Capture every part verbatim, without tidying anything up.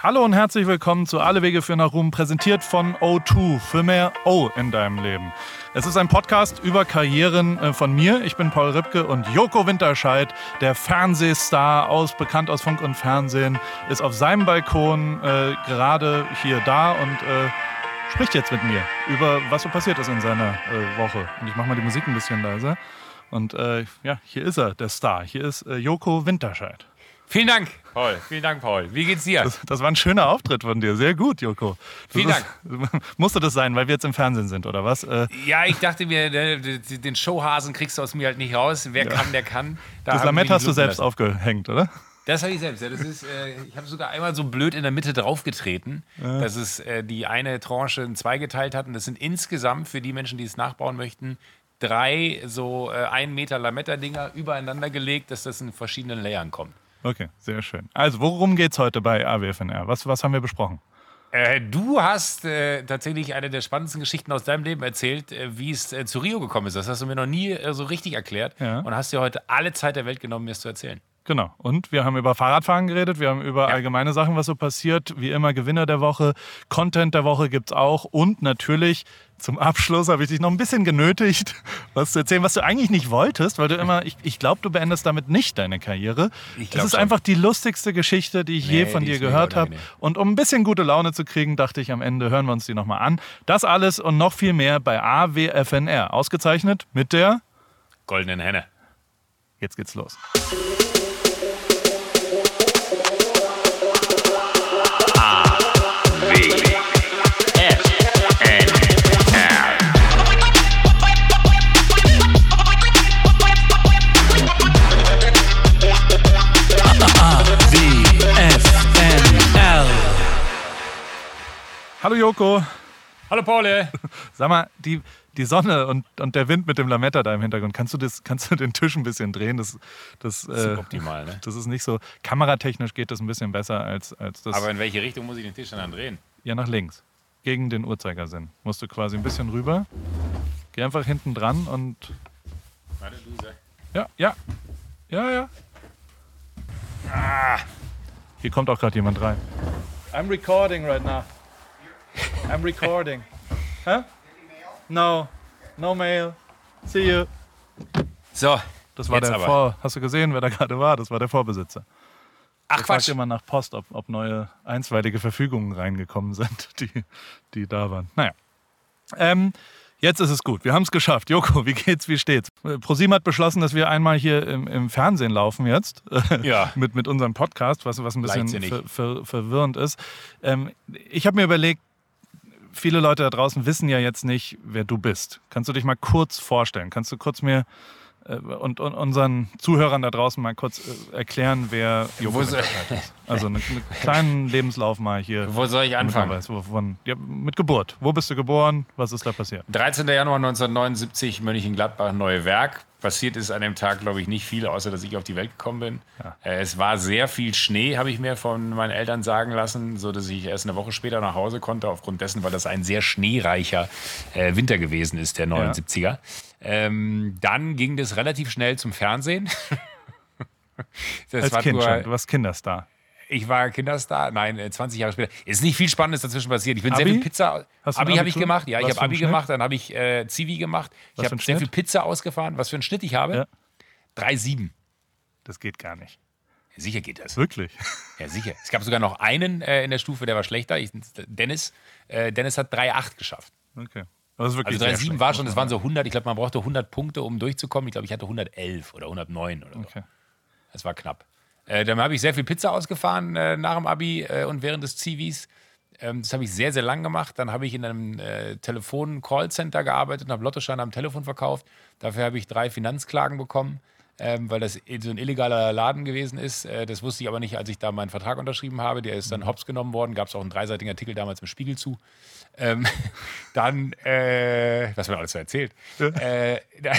Hallo und herzlich willkommen zu Alle Wege führen nach Ruhm, präsentiert von O zwei für mehr O in deinem Leben. Es ist ein Podcast über Karrieren äh, von mir. Ich bin Paul Ripke und Joko Winterscheid, der Fernsehstar, aus, bekannt aus Funk und Fernsehen, ist auf seinem Balkon äh, gerade hier da und äh, spricht jetzt mit mir über, was so passiert ist in seiner äh, Woche. Und ich mache mal die Musik ein bisschen leiser. Und äh, ja, hier ist er, der Star. Hier ist äh, Joko Winterscheid. Vielen Dank, Paul. Vielen Dank, Paul. Wie geht's dir? Das, das war ein schöner Auftritt von dir. Sehr gut, Joko. Das Vielen ist, Dank. Musste das sein, weil wir jetzt im Fernsehen sind, oder was? Äh, ja, ich dachte mir, den Showhasen kriegst du aus mir halt nicht raus. Wer ja. kann, der kann. Da das Lametta hast du selbst lassen. aufgehängt, oder? Das habe ich selbst. Ja, das ist, äh, ich habe sogar einmal so blöd in der Mitte draufgetreten, ja. dass es äh, die eine Tranche in zwei geteilt hat. Und das sind insgesamt, für die Menschen, die es nachbauen möchten, drei so äh, ein Meter Lametta-Dinger übereinander gelegt, dass das in verschiedenen Layern kommt. Okay, sehr schön. Also, worum geht's heute bei A W F N R? Was, was haben wir besprochen? Äh, du hast äh, tatsächlich eine der spannendsten Geschichten aus deinem Leben erzählt, äh, wie es äh, zu Rio gekommen ist. Das hast du mir noch nie äh, so richtig erklärt. Ja. Und hast dir heute alle Zeit der Welt genommen, mir es zu erzählen. Genau. Und wir haben über Fahrradfahren geredet, wir haben über ja. allgemeine Sachen, was so passiert. Wie immer Gewinner der Woche, Content der Woche gibt's auch. Und natürlich zum Abschluss habe ich dich noch ein bisschen genötigt, was zu erzählen, was du eigentlich nicht wolltest, weil du immer, ich, ich glaube, du beendest damit nicht deine Karriere. Das ist schon. einfach die lustigste Geschichte, die ich nee, je von dir gehört habe. Und um ein bisschen gute Laune zu kriegen, dachte ich, am Ende hören wir uns die nochmal an. Das alles und noch viel mehr bei A W F N R. Ausgezeichnet mit der Goldenen Henne. Jetzt geht's los. Hallo Joko. Hallo Paul. Sag mal, die, die Sonne und, und der Wind mit dem Lametta da im Hintergrund, kannst du, das, kannst du den Tisch ein bisschen drehen? Das, das, das ist äh, optimal, ne? Das ist nicht so, kameratechnisch geht das ein bisschen besser als, als das. Aber in welche Richtung muss ich den Tisch dann drehen? Ja, nach links. Gegen den Uhrzeigersinn. Musst du quasi ein bisschen rüber. Geh einfach hinten dran und... Warte, du sag. Ja, ja. Ja, ja. Ah. Hier kommt auch gerade jemand rein. I'm recording right now. I'm recording. Huh? No. No mail. See you. So. Das war der Vor... Hast du gesehen, wer da gerade war? Das war der Vorbesitzer. Ach, der Quatsch. fragt immer nach Post, ob, ob neue einstweilige Verfügungen reingekommen sind, die, die da waren. Naja. Ähm, jetzt ist es gut. Wir haben es geschafft. Joko, wie geht's, wie steht's? ProSieben hat beschlossen, dass wir einmal hier im, im Fernsehen laufen jetzt. Ja. mit, mit unserem Podcast, was, was ein bisschen ver, ver, verwirrend ist. Ähm, ich habe mir überlegt, viele Leute da draußen wissen ja jetzt nicht, wer du bist. Kannst du dich mal kurz vorstellen? Kannst du kurz mir äh, und, und unseren Zuhörern da draußen mal kurz äh, erklären, wer Joko Winterscheid ist? Also einen, einen kleinen Lebenslauf mal hier. Wo soll ich anfangen? Weiß, wovon, ja, mit Geburt. Wo bist du geboren? Was ist da passiert? dreizehnten Januar neunzehnhundertneunundsiebzig, Mönchengladbach, Neue Werk. Passiert ist an dem Tag, glaube ich, nicht viel, außer dass ich auf die Welt gekommen bin. Ja. Es war sehr viel Schnee, habe ich mir von meinen Eltern sagen lassen, so dass ich erst eine Woche später nach Hause konnte, aufgrund dessen, weil das ein sehr schneereicher äh, Winter gewesen ist, der neunundsiebziger. Ja. Ähm, dann ging das relativ schnell zum Fernsehen. Das Als war Kind nur, schon, du warst Kinderstar. Ich war Kinderstar, nein, zwanzig Jahre später. Es ist nicht viel Spannendes dazwischen passiert. Ich bin Abi? sehr viel Pizza. Abi habe ich gemacht, ja, Was ich habe Abi gemacht, dann habe ich äh, Zivi gemacht. Ich habe sehr viel Pizza ausgefahren. Was für einen Schnitt ich habe? Ja. drei Komma sieben. Das geht gar nicht. Ja, sicher geht das. Wirklich? Ja, sicher. Es gab sogar noch einen äh, in der Stufe, der war schlechter. Ich, Dennis. Äh, Dennis hat drei Komma acht geschafft. Okay. Das ist wirklich also drei Komma sieben war schon, das waren so hundert. Ich glaube, man brauchte hundert Punkte, um durchzukommen. Ich glaube, ich hatte hundertelf oder hundertneun oder so. Okay. Das war knapp. Äh, dann habe ich sehr viel Pizza ausgefahren äh, nach dem Abi äh, und während des Zivis. Ähm, das habe ich sehr, sehr lang gemacht. Dann habe ich in einem äh, Telefon-Callcenter gearbeitet und habe Lottoscheine am Telefon verkauft. Dafür habe ich drei Finanzklagen bekommen, ähm, weil das so ein illegaler Laden gewesen ist. Äh, das wusste ich aber nicht, als ich da meinen Vertrag unterschrieben habe. Der ist dann hops genommen worden. Gab es auch einen dreiseitigen Artikel damals im Spiegel zu. Ähm, dann, äh, was mir alles so erzählt. äh,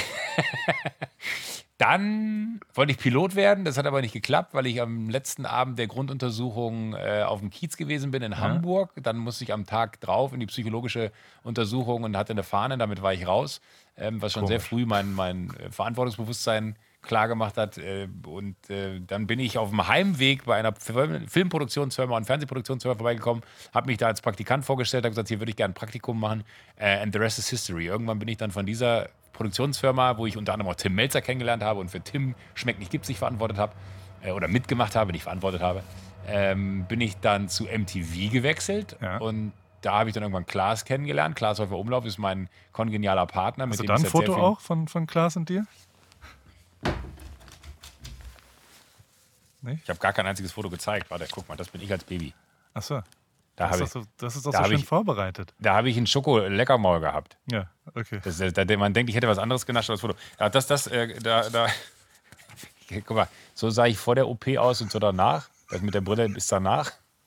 Dann wollte ich Pilot werden, das hat aber nicht geklappt, weil ich am letzten Abend der Grunduntersuchung äh, auf dem Kiez gewesen bin in ja. Hamburg. Dann musste ich am Tag drauf in die psychologische Untersuchung und hatte eine Fahne, damit war ich raus, ähm, was schon Komisch. sehr früh mein, mein Verantwortungsbewusstsein klar gemacht hat. Äh, und äh, dann bin ich auf dem Heimweg bei einer Filmproduktionsfirma und Fernsehproduktionsfirma vorbeigekommen, habe mich da als Praktikant vorgestellt, habe gesagt, hier würde ich gerne ein Praktikum machen. Äh, and the rest is history. Irgendwann bin ich dann von dieser Produktionsfirma, wo ich unter anderem auch Tim Melzer kennengelernt habe und für Tim Schmeckt nicht, gibt's nicht verantwortet habe, äh, oder mitgemacht habe, nicht verantwortet habe, ähm, bin ich dann zu M T V gewechselt. Ja. Und da habe ich dann irgendwann Klaas kennengelernt. Klaas Häufer Umlauf ist mein kongenialer Partner. Hast du da ein Foto auch von, von Klaas und dir? Nee? Ich habe gar kein einziges Foto gezeigt. Warte, guck mal, das bin ich als Baby. Ach so. Da das, ist ist so, das ist doch so schön ich, vorbereitet. Da habe ich einen Schoko-Leckermaul gehabt. Ja, okay. Das, da, man denkt, ich hätte was anderes genascht als das Foto. Ja, das, das, äh, da, da. Guck mal, so sah ich vor der O P aus und so danach. Das mit der Brille bis danach.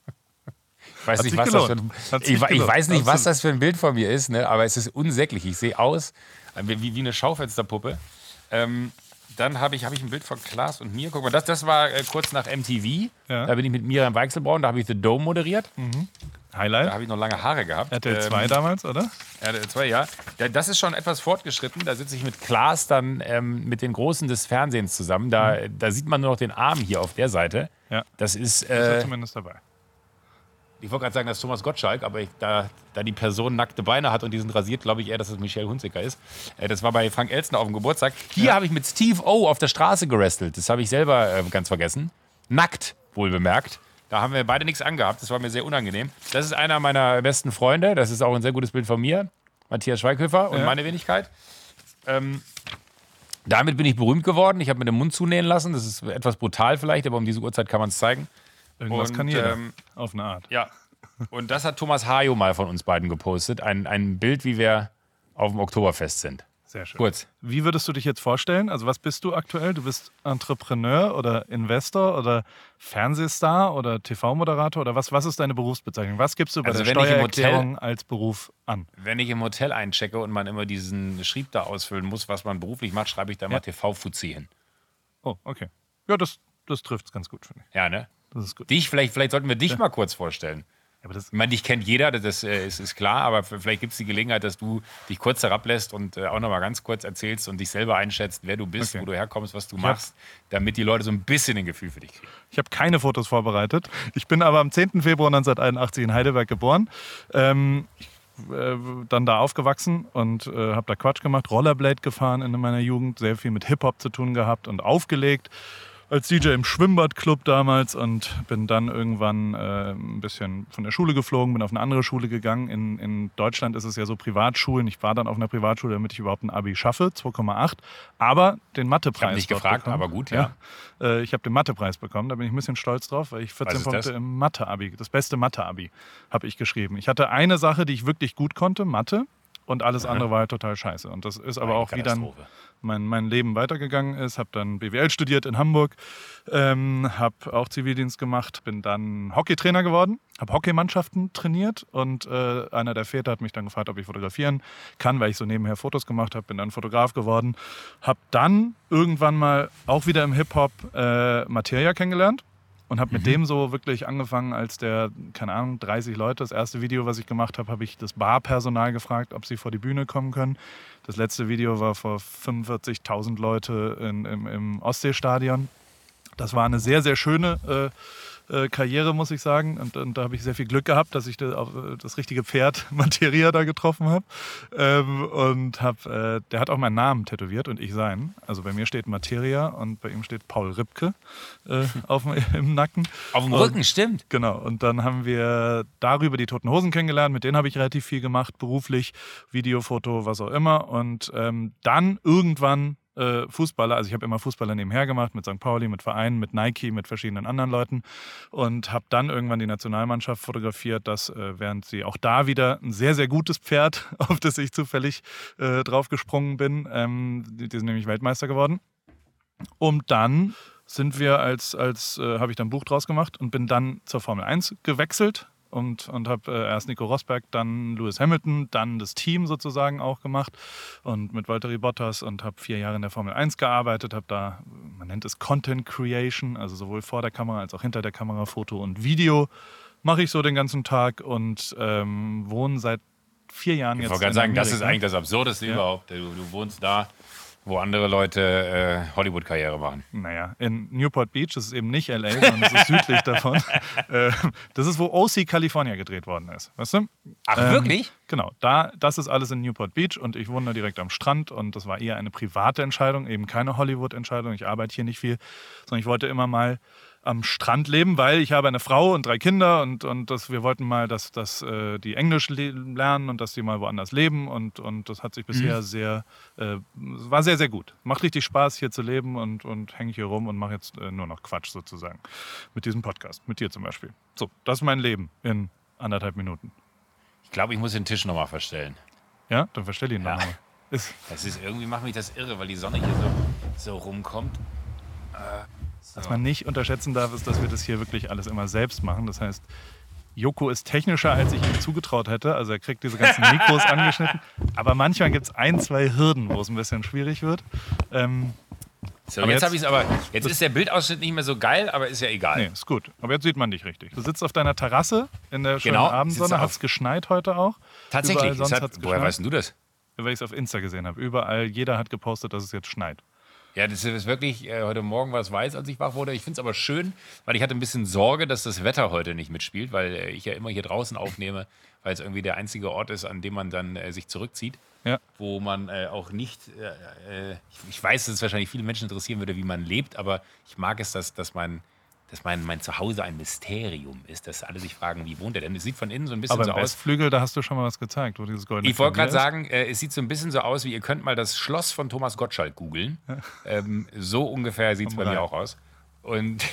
Ich weiß, nicht, was das, für ein, ich, ich weiß nicht, was das für ein Bild von mir ist, ne? Aber es ist unsäglich. Ich sehe aus wie, wie eine Schaufensterpuppe. Ähm, dann habe ich, hab ich ein Bild von Klaas und mir. Guck mal, das, das war äh, kurz nach M T V. Ja. Da bin ich mit Miriam Weichselbraun, da habe ich The Dome moderiert. Mhm. Highlight. Da habe ich noch lange Haare gehabt. R T L zwei ähm, damals, oder? R T L zwei, ja. Das ist schon etwas fortgeschritten. Da sitze ich mit Klaas dann ähm, mit den Großen des Fernsehens zusammen. Da, mhm. da sieht man nur noch den Arm hier auf der Seite. Ja. Das ist, äh, das ist zumindest dabei. Ich wollte gerade sagen, das ist Thomas Gottschalk, aber ich, da, da die Person nackte Beine hat und die sind rasiert, glaube ich eher, dass es Michelle Hunziker ist. Äh, das war bei Frank Elstner auf dem Geburtstag. Hier ja. habe ich mit Steve O auf der Straße gerestelt. Das habe ich selber äh, ganz vergessen. Nackt, wohl bemerkt. Da haben wir beide nichts angehabt. Das war mir sehr unangenehm. Das ist einer meiner besten Freunde. Das ist auch ein sehr gutes Bild von mir. Matthias Schweighöfer und ja. meine Wenigkeit. Ähm, damit bin ich berühmt geworden. Ich habe mir den Mund zunähen lassen. Das ist etwas brutal vielleicht, aber um diese Uhrzeit kann man es zeigen. Irgendwas und, kann jeder, ähm, auf eine Art. Ja, und das hat Thomas Hajo mal von uns beiden gepostet. Ein, ein Bild, wie wir auf dem Oktoberfest sind. Sehr schön. Kurz. Wie würdest du dich jetzt vorstellen? Also was bist du aktuell? Du bist Entrepreneur oder Investor oder Fernsehstar oder T V-Moderator oder was, was ist deine Berufsbezeichnung? Was gibst du bei also der Steuererklärung als Beruf an? Wenn ich im Hotel einchecke und man immer diesen Schrieb da ausfüllen muss, was man beruflich macht, schreibe ich da mal ja. T V-Fuzzi hin. Oh, okay. Ja, das, das trifft es ganz gut, finde ich. Ja, ne? Das ist gut. Dich, vielleicht, vielleicht sollten wir dich ja. mal kurz vorstellen. Ja, aber das ich meine, dich kennt jeder, das äh, ist, ist klar, aber vielleicht gibt es die Gelegenheit, dass du dich kurz herablässt und äh, auch noch mal ganz kurz erzählst und dich selber einschätzt, wer du bist, okay. wo du herkommst, was du machst, damit die Leute so ein bisschen ein Gefühl für dich kriegen. Ich habe keine Fotos vorbereitet. Ich bin aber am zehnten Februar neunzehnhunderteinundachtzig in Heidelberg geboren. Ähm, äh, dann da aufgewachsen und äh, habe da Quatsch gemacht, Rollerblade gefahren in meiner Jugend, sehr viel mit Hip-Hop zu tun gehabt und aufgelegt. Als D J im Schwimmbadclub damals und bin dann irgendwann äh, ein bisschen von der Schule geflogen, bin auf eine andere Schule gegangen. In, in Deutschland ist es ja so Privatschulen. Ich war dann auf einer Privatschule, damit ich überhaupt ein Abi schaffe, zwei Komma acht. Aber den Mathepreis. Ich habe nicht gefragt, bekommen. aber gut, ja. ja äh, ich habe den Mathepreis bekommen, da bin ich ein bisschen stolz drauf, weil ich vierzehn Punkte das? im Mathe-Abi, das beste Mathe-Abi, habe ich geschrieben. Ich hatte eine Sache, die ich wirklich gut konnte, Mathe. Und alles ja. andere war halt total scheiße. Und das ist aber Eine auch, wie dann mein, mein Leben weitergegangen ist. Habe dann B W L studiert in Hamburg, ähm, habe auch Zivildienst gemacht, bin dann Hockeytrainer geworden, habe Hockeymannschaften trainiert und äh, einer der Väter hat mich dann gefragt, ob ich fotografieren kann, weil ich so nebenher Fotos gemacht habe, bin dann Fotograf geworden. Habe dann irgendwann mal auch wieder im Hip-Hop äh, Materia kennengelernt. Und habe mit mhm. dem so wirklich angefangen, als der, keine Ahnung, dreißig Leute, das erste Video, was ich gemacht habe, habe ich das Barpersonal gefragt, ob sie vor die Bühne kommen können. Das letzte Video war vor fünfundvierzigtausend Leute in, im, im Ostseestadion. Das war eine sehr, sehr schöne äh, äh, Karriere, muss ich sagen. Und, und da habe ich sehr viel Glück gehabt, dass ich das, auf, das richtige Pferd Materia da getroffen habe. Ähm, und hab, äh, der hat auch meinen Namen tätowiert und ich seinen. Also bei mir steht Materia und bei ihm steht Paul Ripke äh, auf dem, im Nacken. Auf dem Rücken, und, stimmt. Genau. Und dann haben wir darüber die Toten Hosen kennengelernt. Mit denen habe ich relativ viel gemacht, beruflich, Video, Foto, was auch immer. Und ähm, dann irgendwann Fußballer, also ich habe immer Fußballer nebenher gemacht, mit Sankt Pauli, mit Vereinen, mit Nike, mit verschiedenen anderen Leuten und habe dann irgendwann die Nationalmannschaft fotografiert, dass äh, während sie auch da wieder ein sehr, sehr gutes Pferd, auf das ich zufällig äh, draufgesprungen bin, ähm, die, die sind nämlich Weltmeister geworden. Und dann sind wir als, als äh, habe ich dann ein Buch draus gemacht und bin dann zur Formel eins gewechselt. Und, und habe äh, erst Nico Rosberg, dann Lewis Hamilton, dann das Team sozusagen auch gemacht und mit Valtteri Bottas und habe vier Jahre in der Formel eins gearbeitet, habe da, man nennt es Content Creation, also sowohl vor der Kamera als auch hinter der Kamera, Foto und Video mache ich so den ganzen Tag und ähm, wohne seit vier Jahren jetzt. Ich wollte gerade sagen, das ist eigentlich das Absurdeste ja. überhaupt. Du, du wohnst da wo andere Leute äh, Hollywood-Karriere machen. Naja, in Newport Beach, das ist eben nicht L A, sondern das ist südlich davon. Äh, das ist, wo O C California gedreht worden ist, weißt du? Ach, ähm, wirklich? Genau, da, das ist alles in Newport Beach und ich wohne da direkt am Strand und das war eher eine private Entscheidung, eben keine Hollywood-Entscheidung. Ich arbeite hier nicht viel, sondern ich wollte immer mal am Strand leben, weil ich habe eine Frau und drei Kinder und, und das, wir wollten mal, dass, dass äh, die Englisch le- lernen und dass die mal woanders leben und, und das hat sich bisher mhm. sehr, äh, war sehr, sehr gut. Macht richtig Spaß, hier zu leben und, und hänge hier rum und mache jetzt äh, nur noch Quatsch sozusagen mit diesem Podcast, mit dir zum Beispiel. So, das ist mein Leben in anderthalb Minuten. Ich glaube, ich muss den Tisch nochmal verstellen. Ja, dann verstell ihn ja. nochmal. Das ist, irgendwie macht mich das irre, weil die Sonne hier so, so rumkommt. Äh, so. Was man nicht unterschätzen darf, ist, dass wir das hier wirklich alles immer selbst machen. Das heißt, Joko ist technischer, als ich ihm zugetraut hätte. Also er kriegt diese ganzen Mikros angeschnitten. Aber manchmal gibt es ein, zwei Hürden, wo es ein bisschen schwierig wird. Ähm, so, jetzt, jetzt habe ich es aber. Jetzt ist der Bildausschnitt nicht mehr so geil, aber ist ja egal. Nee, ist gut. Aber jetzt sieht man dich richtig. Du sitzt auf deiner Terrasse in der schönen genau, Abendsonne. Hat es geschneit heute auch? Tatsächlich. Sonst hat, hat's woher weißt du das? Weil ich es auf Insta gesehen habe. Überall, jeder hat gepostet, dass es jetzt schneit. Ja, das ist wirklich, äh, heute Morgen war es weiß, als ich wach wurde. Ich finde es aber schön, weil ich hatte ein bisschen Sorge, dass das Wetter heute nicht mitspielt, weil äh, ich ja immer hier draußen aufnehme, weil es irgendwie der einzige Ort ist, an dem man dann äh, sich zurückzieht. Ja. Wo man äh, auch nicht, äh, ich, ich weiß, dass es wahrscheinlich viele Menschen interessieren würde, wie man lebt, aber ich mag es, dass, dass, mein, dass mein, mein Zuhause ein Mysterium ist, dass alle sich fragen, wie wohnt er denn? Es sieht von innen so ein bisschen aber so im aus. Westflügel, da hast du schon mal was gezeigt, wo dieses goldene Ich wollte gerade sagen, äh, es sieht so ein bisschen so aus, wie ihr könnt mal das Schloss von Thomas Gottschalk googeln. Ja. Ähm, so ungefähr sieht es bei mir auch aus. Und,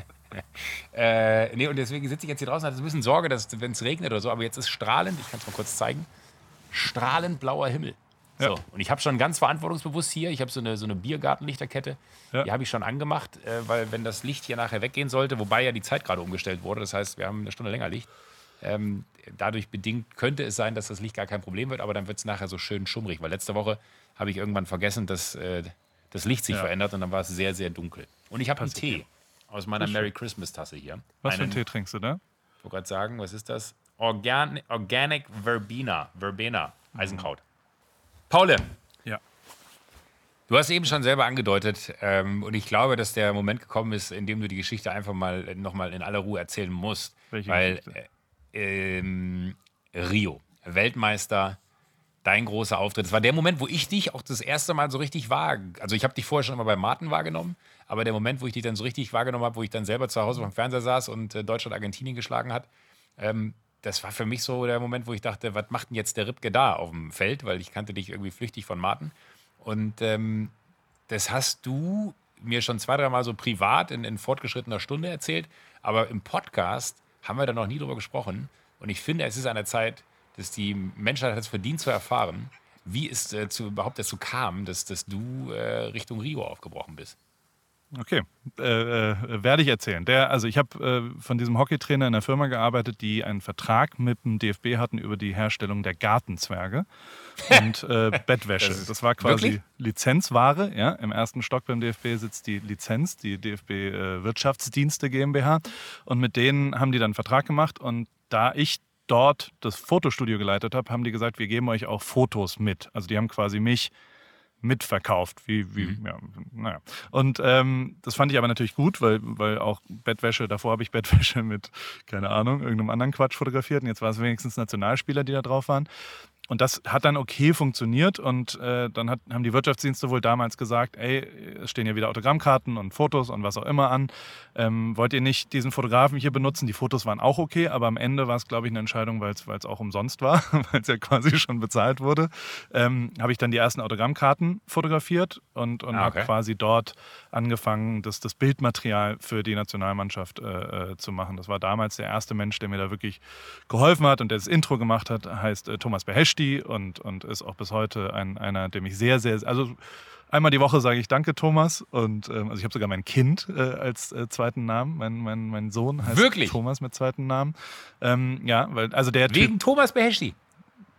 äh, nee, und deswegen sitze ich jetzt hier draußen und hatte ein bisschen Sorge, dass wenn es regnet oder so, aber jetzt ist strahlend, ich kann es mal kurz zeigen, strahlend blauer Himmel. So, ja. Und ich habe schon ganz verantwortungsbewusst hier, ich habe so eine, so eine Biergartenlichterkette, ja. Die habe ich schon angemacht, äh, weil wenn das Licht hier nachher weggehen sollte, wobei ja die Zeit gerade umgestellt wurde, das heißt, wir haben eine Stunde länger Licht, ähm, dadurch bedingt könnte es sein, dass das Licht gar kein Problem wird, aber dann wird es nachher so schön schummrig, weil letzte Woche habe ich irgendwann vergessen, dass äh, das Licht sich ja. verändert und dann war es sehr, sehr dunkel. Und ich habe einen Tee aus meiner Merry Christmas Tasse hier. Was einen, für einen Tee trinkst du da? Ich wollte gerade sagen, was ist das? Organ Organic Verbena, Verbena, Eisenkraut. Paul, ja. Du hast eben schon selber angedeutet ähm, und ich glaube, dass der Moment gekommen ist, in dem du die Geschichte einfach mal nochmal in aller Ruhe erzählen musst. Welche weil äh, ähm, Rio, Weltmeister, dein großer Auftritt. Das war der Moment, wo ich dich auch das erste Mal so richtig wahr... Also ich habe dich vorher schon immer bei Martin wahrgenommen, aber der Moment, wo ich dich dann so richtig wahrgenommen habe, wo ich dann selber zu Hause vom Fernseher saß und äh, Deutschland Argentinien geschlagen hat, ähm, das war für mich so der Moment, wo ich dachte, was macht denn jetzt der Ripke da auf dem Feld? Weil ich kannte dich irgendwie flüchtig von Martin. Und ähm, das hast du mir schon zwei, dreimal so privat in, in fortgeschrittener Stunde erzählt. Aber im Podcast haben wir da noch nie drüber gesprochen. Und ich finde, es ist an der Zeit, dass die Menschheit hat es verdient zu erfahren, wie es äh, zu, überhaupt dazu kam, dass, dass du äh, Richtung Rio aufgebrochen bist. Okay, äh, äh, werde ich erzählen. Der, also ich habe äh, von diesem Hockeytrainer in einer Firma gearbeitet, die einen Vertrag mit dem D F B hatten über die Herstellung der Gartenzwerge und äh, Bettwäsche. Das, das war quasi wirklich? Lizenzware. Ja? Im ersten Stock beim D F B sitzt die Lizenz, die D F B äh, Wirtschaftsdienste GmbH. Und mit denen haben die dann einen Vertrag gemacht. Und da ich dort das Fotostudio geleitet habe, haben die gesagt, wir geben euch auch Fotos mit. Also die haben quasi mich mitverkauft. Wie, wie, mhm. ja, naja. Und ähm, das fand ich aber natürlich gut, weil, weil auch Bettwäsche, davor habe ich Bettwäsche mit, keine Ahnung, irgendeinem anderen Quatsch fotografiert und jetzt war es wenigstens Nationalspieler, die da drauf waren. Und das hat dann okay funktioniert und äh, dann hat, haben die Wirtschaftsdienste wohl damals gesagt, ey, es stehen ja wieder Autogrammkarten und Fotos und was auch immer an. Ähm, wollt ihr nicht diesen Fotografen hier benutzen? Die Fotos waren auch okay, aber am Ende war es, glaube ich, eine Entscheidung, weil es auch umsonst war, weil es ja quasi schon bezahlt wurde. Ähm, habe ich dann die ersten Autogrammkarten fotografiert und, und ah, okay. habe quasi dort angefangen, das, das Bildmaterial für die Nationalmannschaft äh, äh, zu machen. Das war damals der erste Mensch, der mir da wirklich geholfen hat und der das Intro gemacht hat, heißt äh, Thomas Beheshti. Und, und ist auch bis heute ein, einer, dem ich sehr, sehr, also einmal die Woche sage ich Danke, Thomas. Und ähm, also ich habe sogar mein Kind äh, als äh, zweiten Namen. Mein, mein, mein Sohn heißt Wirklich? Thomas mit zweiten Namen. Ähm, ja, weil, also der Wegen Typ, Thomas Beheshti?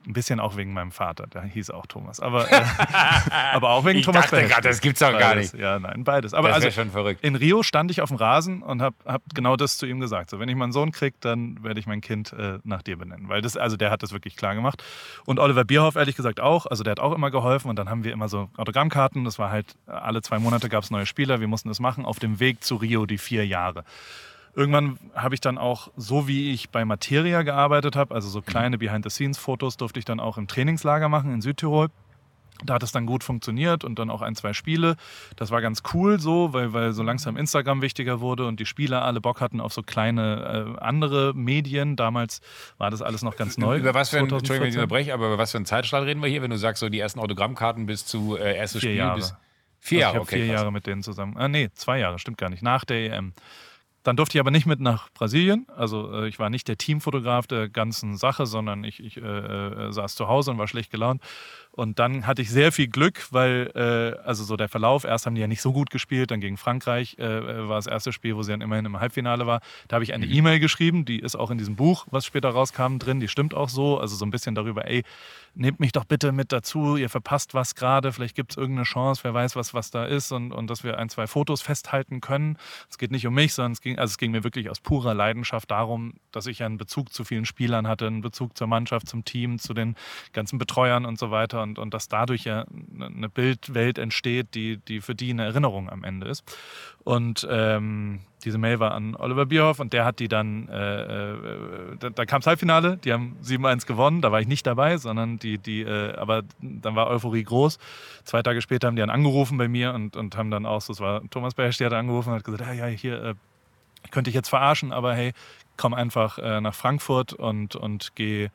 Ein bisschen auch wegen meinem Vater, der hieß auch Thomas. Aber, äh, aber auch wegen ich Thomas dachte gerade, das gibt's doch gar nicht. Ja, nein, beides. Aber das also, schon verrückt. In Rio stand ich auf dem Rasen und habe hab genau das zu ihm gesagt. So, wenn ich meinen Sohn kriege, dann werde ich mein Kind äh, nach dir benennen. Weil das, also der hat das wirklich klar gemacht. Und Oliver Bierhoff ehrlich gesagt auch. Also der hat auch immer geholfen. Und dann haben wir immer so Autogrammkarten. Das war halt, alle zwei Monate gab es neue Spieler. Wir mussten das machen auf dem Weg zu Rio, die vier Jahre. Irgendwann habe ich dann auch, so wie ich bei Materia gearbeitet habe, also so kleine Behind-the-Scenes-Fotos durfte ich dann auch im Trainingslager machen in Südtirol. Da hat es dann gut funktioniert und dann auch ein, zwei Spiele. Das war ganz cool so, weil, weil so langsam Instagram wichtiger wurde und die Spieler alle Bock hatten auf so kleine äh, andere Medien. Damals war das alles noch ganz neu. Über was für ein, Entschuldigung, wenn ich unterbreche, aber über was für einen Zeitstrahl reden wir hier, wenn du sagst, so die ersten Autogrammkarten bis zu äh, erstes vier Spiel Jahre. bis vier Jahre, also ich okay. vier krass. Jahre mit denen zusammen. Ah, nee, zwei Jahre, stimmt gar nicht. Nach der E M. Dann durfte ich aber nicht mit nach Brasilien. Also äh, ich war nicht der Teamfotograf der ganzen Sache, sondern ich, ich äh, äh, saß zu Hause und war schlecht gelaunt. Und dann hatte ich sehr viel Glück, weil, äh, also so der Verlauf, erst haben die ja nicht so gut gespielt, dann gegen Frankreich äh, war das erste Spiel, wo sie dann immerhin im Halbfinale war. Da habe ich eine Mhm. E-Mail geschrieben, die ist auch in diesem Buch, was später rauskam, drin, die stimmt auch so. Also so ein bisschen darüber, ey, nehmt mich doch bitte mit dazu, ihr verpasst was gerade, vielleicht gibt es irgendeine Chance, wer weiß, was, was da ist und, und dass wir ein, zwei Fotos festhalten können. Es geht nicht um mich, sondern es ging, also es ging mir wirklich aus purer Leidenschaft darum, dass ich einen Bezug zu vielen Spielern hatte, einen Bezug zur Mannschaft, zum Team, zu den ganzen Betreuern und so weiter und, und dass dadurch ja eine Bildwelt entsteht, die, die für die eine Erinnerung am Ende ist. Und ähm, diese Mail war an Oliver Bierhoff und der hat die dann, äh, äh, da, da kam das Halbfinale, die haben sieben eins gewonnen, da war ich nicht dabei, sondern die, die äh, aber dann war Euphorie groß. Zwei Tage später haben die dann angerufen bei mir und, und haben dann auch, so, das war Thomas Bersch, der hat angerufen und hat gesagt, ja, ja, hier, äh, ich könnte dich jetzt verarschen, aber hey, komm einfach äh, nach Frankfurt und, und geh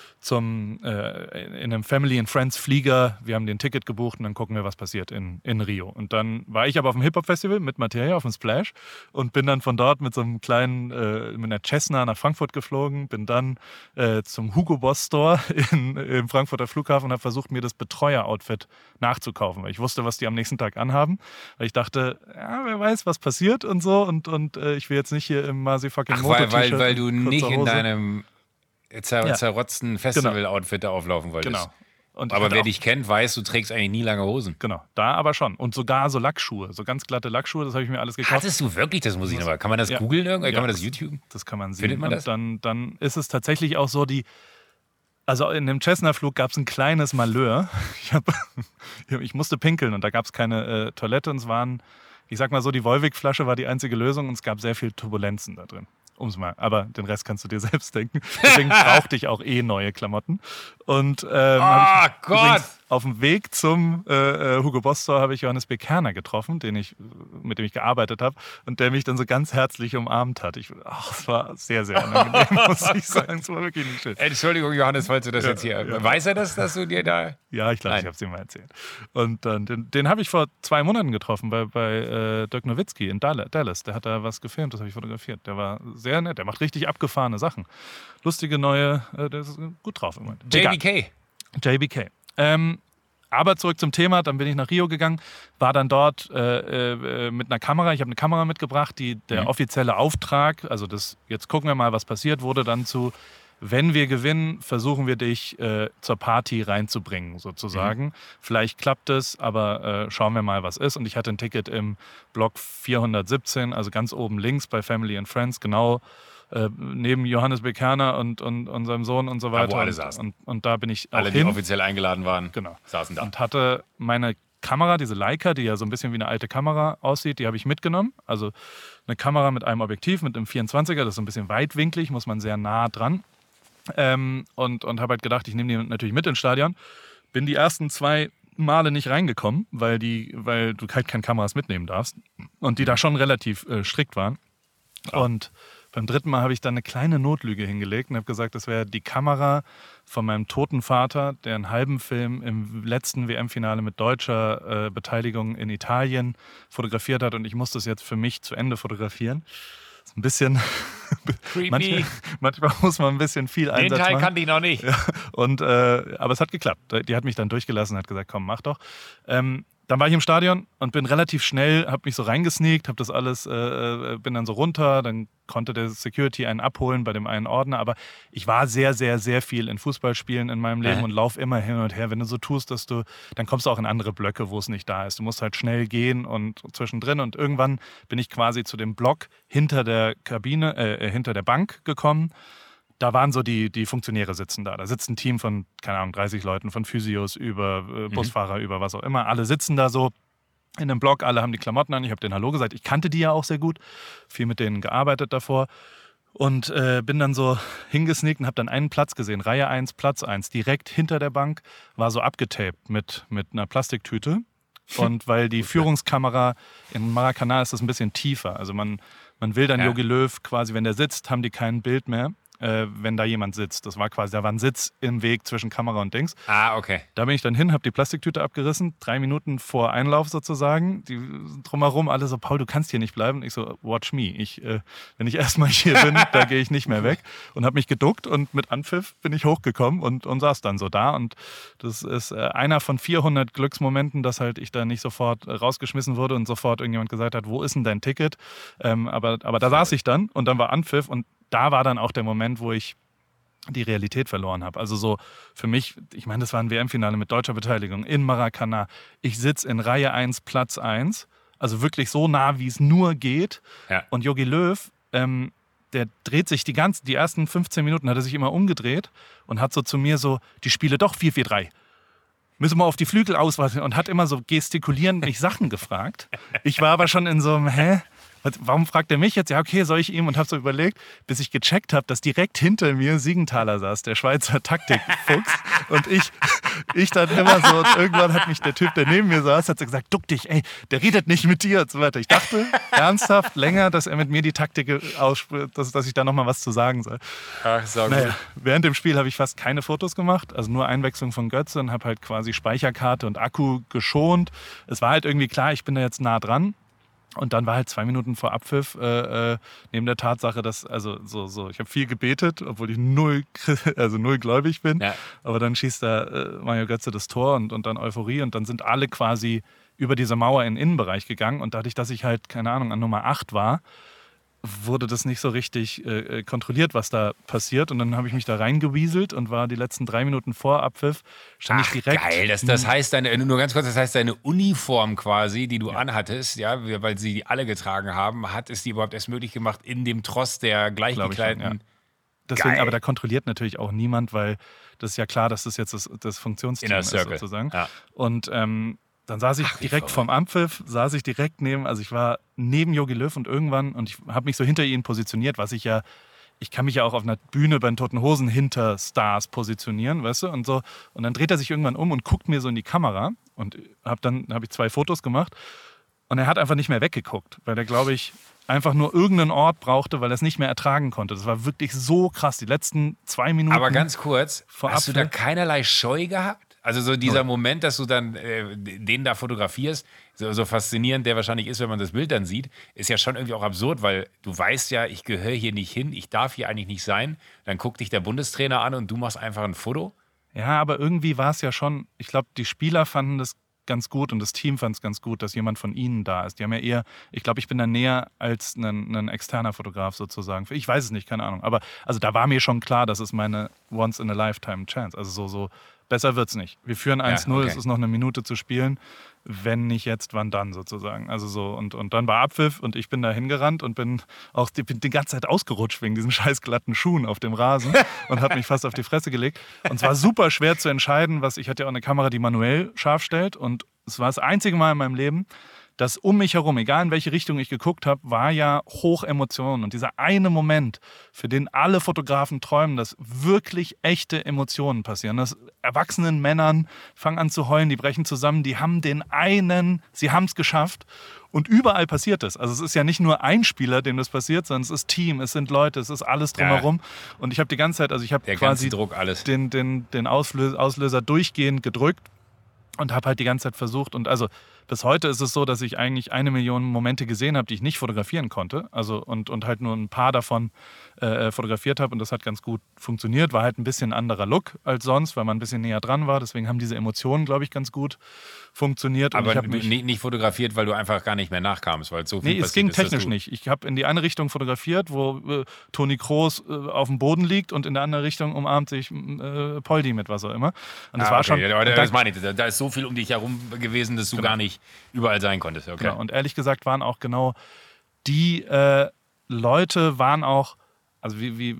zum, äh, in einem Family and Friends Flieger. Wir haben den Ticket gebucht und dann gucken wir, was passiert in, in Rio. Und dann war ich aber auf dem Hip-Hop-Festival mit Materia auf dem Splash und bin dann von dort mit so einem kleinen, äh, mit einer Cessna nach Frankfurt geflogen, bin dann äh, zum Hugo Boss Store in, im Frankfurter Flughafen und habe versucht, mir das Betreuer-Outfit nachzukaufen, weil ich wusste, was die am nächsten Tag anhaben. Weil ich dachte, ja, wer weiß, was passiert und so und, und äh, ich will jetzt nicht hier im Masi fucking Moto-T-Shirt. Weil, weil du nicht in deinem zer ja. zerrotzten Festival-Outfit genau. da auflaufen wolltest. Genau. Und aber wer dich kennt, weiß, du trägst eigentlich nie lange Hosen. Genau, da aber schon. Und sogar so Lackschuhe, so ganz glatte Lackschuhe, das habe ich mir alles gekauft. Hattest du wirklich, das muss ich nochmal, kann man das ja. googeln irgendwie? Kann ja. man das YouTube? Das kann man sehen. Findet man das? Und dann, dann ist es tatsächlich auch so, die, also in dem Cessna-Flug gab es ein kleines Malheur. Ich, hab, ich musste pinkeln und da gab es keine äh, Toilette und es waren, ich sag mal so, die Volvic-Flasche war die einzige Lösung und es gab sehr viel Turbulenzen da drin. Um's mal, aber den Rest kannst du dir selbst denken. Deswegen brauchte ich auch eh neue Klamotten. Und ähm, oh Gott! auf dem Weg zum äh, Hugo Boss Store habe ich Johannes B. Kerner getroffen, den ich, mit dem ich gearbeitet habe und der mich dann so ganz herzlich umarmt hat. Ich, ach, es war sehr, sehr angenehm, muss ich sagen. Es war wirklich nicht schön. Entschuldigung, Johannes, falls du das ja, jetzt hier... Ja. Weiß er das, dass du dir da... Ja, ich glaube, ich habe es ihm mal erzählt. Und dann, den, den habe ich vor zwei Monaten getroffen bei, bei äh, Dirk Nowitzki in Dallas. Der hat da was gefilmt, das habe ich fotografiert. Der war sehr nett, der macht richtig abgefahrene Sachen. Lustige neue, äh, der ist gut drauf im Moment. J B K. J B K. Ähm, aber zurück zum Thema, dann bin ich nach Rio gegangen, war dann dort äh, äh, mit einer Kamera, ich habe eine Kamera mitgebracht, die der mhm. offizielle Auftrag, also das, jetzt gucken wir mal, was passiert, wurde dann zu, wenn wir gewinnen, versuchen wir dich äh, zur Party reinzubringen, sozusagen. Mhm. Vielleicht klappt es, aber äh, schauen wir mal, was ist. Und ich hatte ein Ticket im Block vierhundertsiebzehn, also ganz oben links bei Family and Friends, genau Äh, neben Johannes B. Kerner und, und, und seinem Sohn und so weiter. Da, wo alle und, saßen. und, und da bin ich auch Alle, hin. die offiziell eingeladen waren, genau. saßen da. Und hatte meine Kamera, diese Leica, die ja so ein bisschen wie eine alte Kamera aussieht, die habe ich mitgenommen. Also eine Kamera mit einem Objektiv, mit einem vierundzwanziger, das ist so ein bisschen weitwinklig, muss man sehr nah dran. Ähm, und und habe halt gedacht, ich nehme die natürlich mit ins Stadion. Bin die ersten zwei Male nicht reingekommen, weil, die, weil du halt keine Kameras mitnehmen darfst. Und die da schon relativ äh, strikt waren. Ja. Und beim dritten Mal habe ich dann eine kleine Notlüge hingelegt und habe gesagt, das wäre die Kamera von meinem toten Vater, der einen halben Film im letzten W M-Finale mit deutscher äh, Beteiligung in Italien fotografiert hat und ich muss das jetzt für mich zu Ende fotografieren. Das ist ein bisschen... manchmal, manchmal muss man ein bisschen viel Einsatz machen. Den Teil kannte ich noch nicht. Ja, und, äh, aber es hat geklappt. Die hat mich dann durchgelassen und hat gesagt, komm, mach doch. Ähm, dann war ich im Stadion und bin relativ schnell, habe mich so reingesneakt, habe das alles, äh, bin dann so runter, dann konnte der Security einen abholen bei dem einen Ordner, aber ich war sehr, sehr, sehr viel in Fußballspielen in meinem Leben äh. und laufe immer hin und her. Wenn du so tust, dass du, dann kommst du auch in andere Blöcke, wo es nicht da ist. Du musst halt schnell gehen und zwischendrin und irgendwann bin ich quasi zu dem Block hinter der Kabine, äh, hinter der Bank gekommen. Da waren so die, die Funktionäre sitzen da. Da sitzt ein Team von, keine Ahnung, dreißig Leuten, von Physios über äh, Busfahrer, mhm. über was auch immer. Alle sitzen da so in einem Block, alle haben die Klamotten an. Ich habe denen Hallo gesagt. Ich kannte die ja auch sehr gut, viel mit denen gearbeitet davor. Und äh, bin dann so hingesneakt und habe dann einen Platz gesehen, Reihe eins, Platz eins, direkt hinter der Bank, war so abgetaped mit, mit einer Plastiktüte. Und weil die Führungskamera in Maracanã ist das ein bisschen tiefer. Also man, man will dann ja. Jogi Löw quasi, wenn der sitzt, haben die kein Bild mehr. Äh, wenn da jemand sitzt. Das war quasi, da war ein Sitz im Weg zwischen Kamera und Dings. Ah, okay. Da bin ich dann hin, habe die Plastiktüte abgerissen, drei Minuten vor Einlauf sozusagen. Die drumherum alle so, Paul, du kannst hier nicht bleiben. Ich so, watch me. Ich, äh, wenn ich erstmal hier bin, da gehe ich nicht mehr weg. Und habe mich geduckt und mit Anpfiff bin ich hochgekommen und, und saß dann so da. Und das ist äh, einer von vierhundert Glücksmomenten, dass halt ich da nicht sofort rausgeschmissen wurde und sofort irgendjemand gesagt hat, wo ist denn dein Ticket? Ähm, aber, aber da saß ich dann und dann war Anpfiff und da war dann auch der Moment, wo ich die Realität verloren habe. Also so für mich, ich meine, das war ein W M-Finale mit deutscher Beteiligung in Maracanã. Ich sitze in Reihe eins, Platz eins, also wirklich so nah, wie es nur geht. Ja. Und Jogi Löw, ähm, der dreht sich die ganzen, die ersten fünfzehn Minuten hat er sich immer umgedreht und hat so zu mir so, die Spiele doch vier vier drei. Müssen wir auf die Flügel ausweichen und hat immer so gestikulierend mich Sachen gefragt. Ich war aber schon in so einem, hä? Warum fragt er mich jetzt? Ja, okay, soll ich ihm? Und habe so überlegt, bis ich gecheckt habe, dass direkt hinter mir Siegenthaler saß, der Schweizer Taktikfuchs. Und ich, ich dann immer so, und irgendwann hat mich der Typ, der neben mir saß, hat so gesagt, duck dich, ey, der redet nicht mit dir und so weiter. Ich dachte ernsthaft länger, dass er mit mir die Taktik ausspricht, dass, dass ich da nochmal was zu sagen soll. Ach, so naja, gut. Während dem Spiel habe ich fast keine Fotos gemacht, also nur Einwechslung von Götze und habe halt quasi Speicherkarte und Akku geschont. Es war halt irgendwie klar, ich bin da jetzt nah dran. Und dann war halt zwei Minuten vor Abpfiff, äh, äh, neben der Tatsache, dass, also so, so, ich habe viel gebetet, obwohl ich null, also null gläubig bin. Ja. Aber dann schießt da äh, Mario Götze das Tor und, und dann Euphorie und dann sind alle quasi über diese Mauer in den Innenbereich gegangen. Und dadurch, dass ich halt, keine Ahnung, an Nummer acht war, wurde das nicht so richtig äh, kontrolliert, was da passiert. Und dann habe ich mich da reingewieselt und war die letzten drei Minuten vor Abpfiff, stand Ach, ich direkt. Geil, das, das heißt, deine, nur ganz kurz, das heißt, deine Uniform quasi, die du ja. anhattest, ja, weil sie die alle getragen haben, hat es die überhaupt erst möglich gemacht in dem Tross der gleichgekleideten. Ja. Deswegen, aber da kontrolliert natürlich auch niemand, weil das ist ja klar, dass das jetzt das, das Funktionsteam ist sozusagen. Ja. Und ähm, dann saß ich Ach, direkt vorm Anpfiff, saß ich direkt neben, also ich war neben Jogi Löw und irgendwann, und ich habe mich so hinter ihn positioniert, was ich ja, ich kann mich ja auch auf einer Bühne bei den Toten Hosen hinter Stars positionieren, weißt du, und so. Und dann dreht er sich irgendwann um und guckt mir so in die Kamera und hab dann habe ich zwei Fotos gemacht und er hat einfach nicht mehr weggeguckt, weil er, glaube ich, einfach nur irgendeinen Ort brauchte, weil er es nicht mehr ertragen konnte. Das war wirklich so krass, die letzten zwei Minuten. Aber ganz kurz, hast Abpfiff. du da keinerlei Scheu gehabt? Also so dieser ja. Moment, dass du dann äh, den da fotografierst, so, so faszinierend der wahrscheinlich ist, wenn man das Bild dann sieht, ist ja schon irgendwie auch absurd, weil du weißt ja, ich gehöre hier nicht hin, ich darf hier eigentlich nicht sein. Dann guckt dich der Bundestrainer an und du machst einfach ein Foto. Ja, aber irgendwie war es ja schon, ich glaube, die Spieler fanden das ganz gut und das Team fand es ganz gut, dass jemand von ihnen da ist. Die haben ja eher, ich glaube, ich bin da näher als ein, ein externer Fotograf sozusagen. Ich weiß es nicht, keine Ahnung. Aber also da war mir schon klar, das ist meine Once-in-a-Lifetime-Chance. Also so, so besser wird's nicht. Wir führen eins null, ja, okay. Es ist noch eine Minute zu spielen. Wenn nicht jetzt, wann dann sozusagen. Also so, und, und dann war Abpfiff und ich bin da hingerannt und bin auch die, bin die ganze Zeit ausgerutscht wegen diesen scheiß glatten Schuhen auf dem Rasen und habe mich fast auf die Fresse gelegt. Und es war super schwer zu entscheiden, was ich hatte ja auch eine Kamera, die manuell scharf stellt und es war das einzige Mal in meinem Leben, dass um mich herum, egal in welche Richtung ich geguckt habe, war ja Hochemotionen. Und dieser eine Moment, für den alle Fotografen träumen, dass wirklich echte Emotionen passieren. Dass erwachsenen Männern fangen an zu heulen, die brechen zusammen, die haben den einen, sie haben es geschafft. Und überall passiert es. Also es ist ja nicht nur ein Spieler, dem das passiert, sondern es ist Team, es sind Leute, es ist alles drumherum. Ja. Und ich habe die ganze Zeit, also ich habe quasi Druck, alles. den, den, den Auslöser, Auslöser durchgehend gedrückt. Und habe halt die ganze Zeit versucht und also bis heute ist es so, dass ich eigentlich eine Million Momente gesehen habe, die ich nicht fotografieren konnte. Also und, und halt nur ein paar davon äh, fotografiert habe und das hat ganz gut funktioniert. War halt ein bisschen ein anderer Look als sonst, weil man ein bisschen näher dran war. Deswegen haben diese Emotionen, glaube ich, ganz gut funktioniert. Aber und ich hab mich nicht, nicht fotografiert, weil du einfach gar nicht mehr nachkamst, weil so viel nee, es ging technisch nicht. Ich habe in die eine Richtung fotografiert, wo äh, Toni Kroos äh, auf dem Boden liegt und in der anderen Richtung umarmt sich äh, Poldi mit was auch immer. Und das ah, war okay. schon. Ja, das meine ich. Da, da ist so viel um dich herum gewesen, dass du genau. gar nicht überall sein konntest. Okay. Genau. Und ehrlich gesagt waren auch genau die äh, Leute waren auch, also wie, wie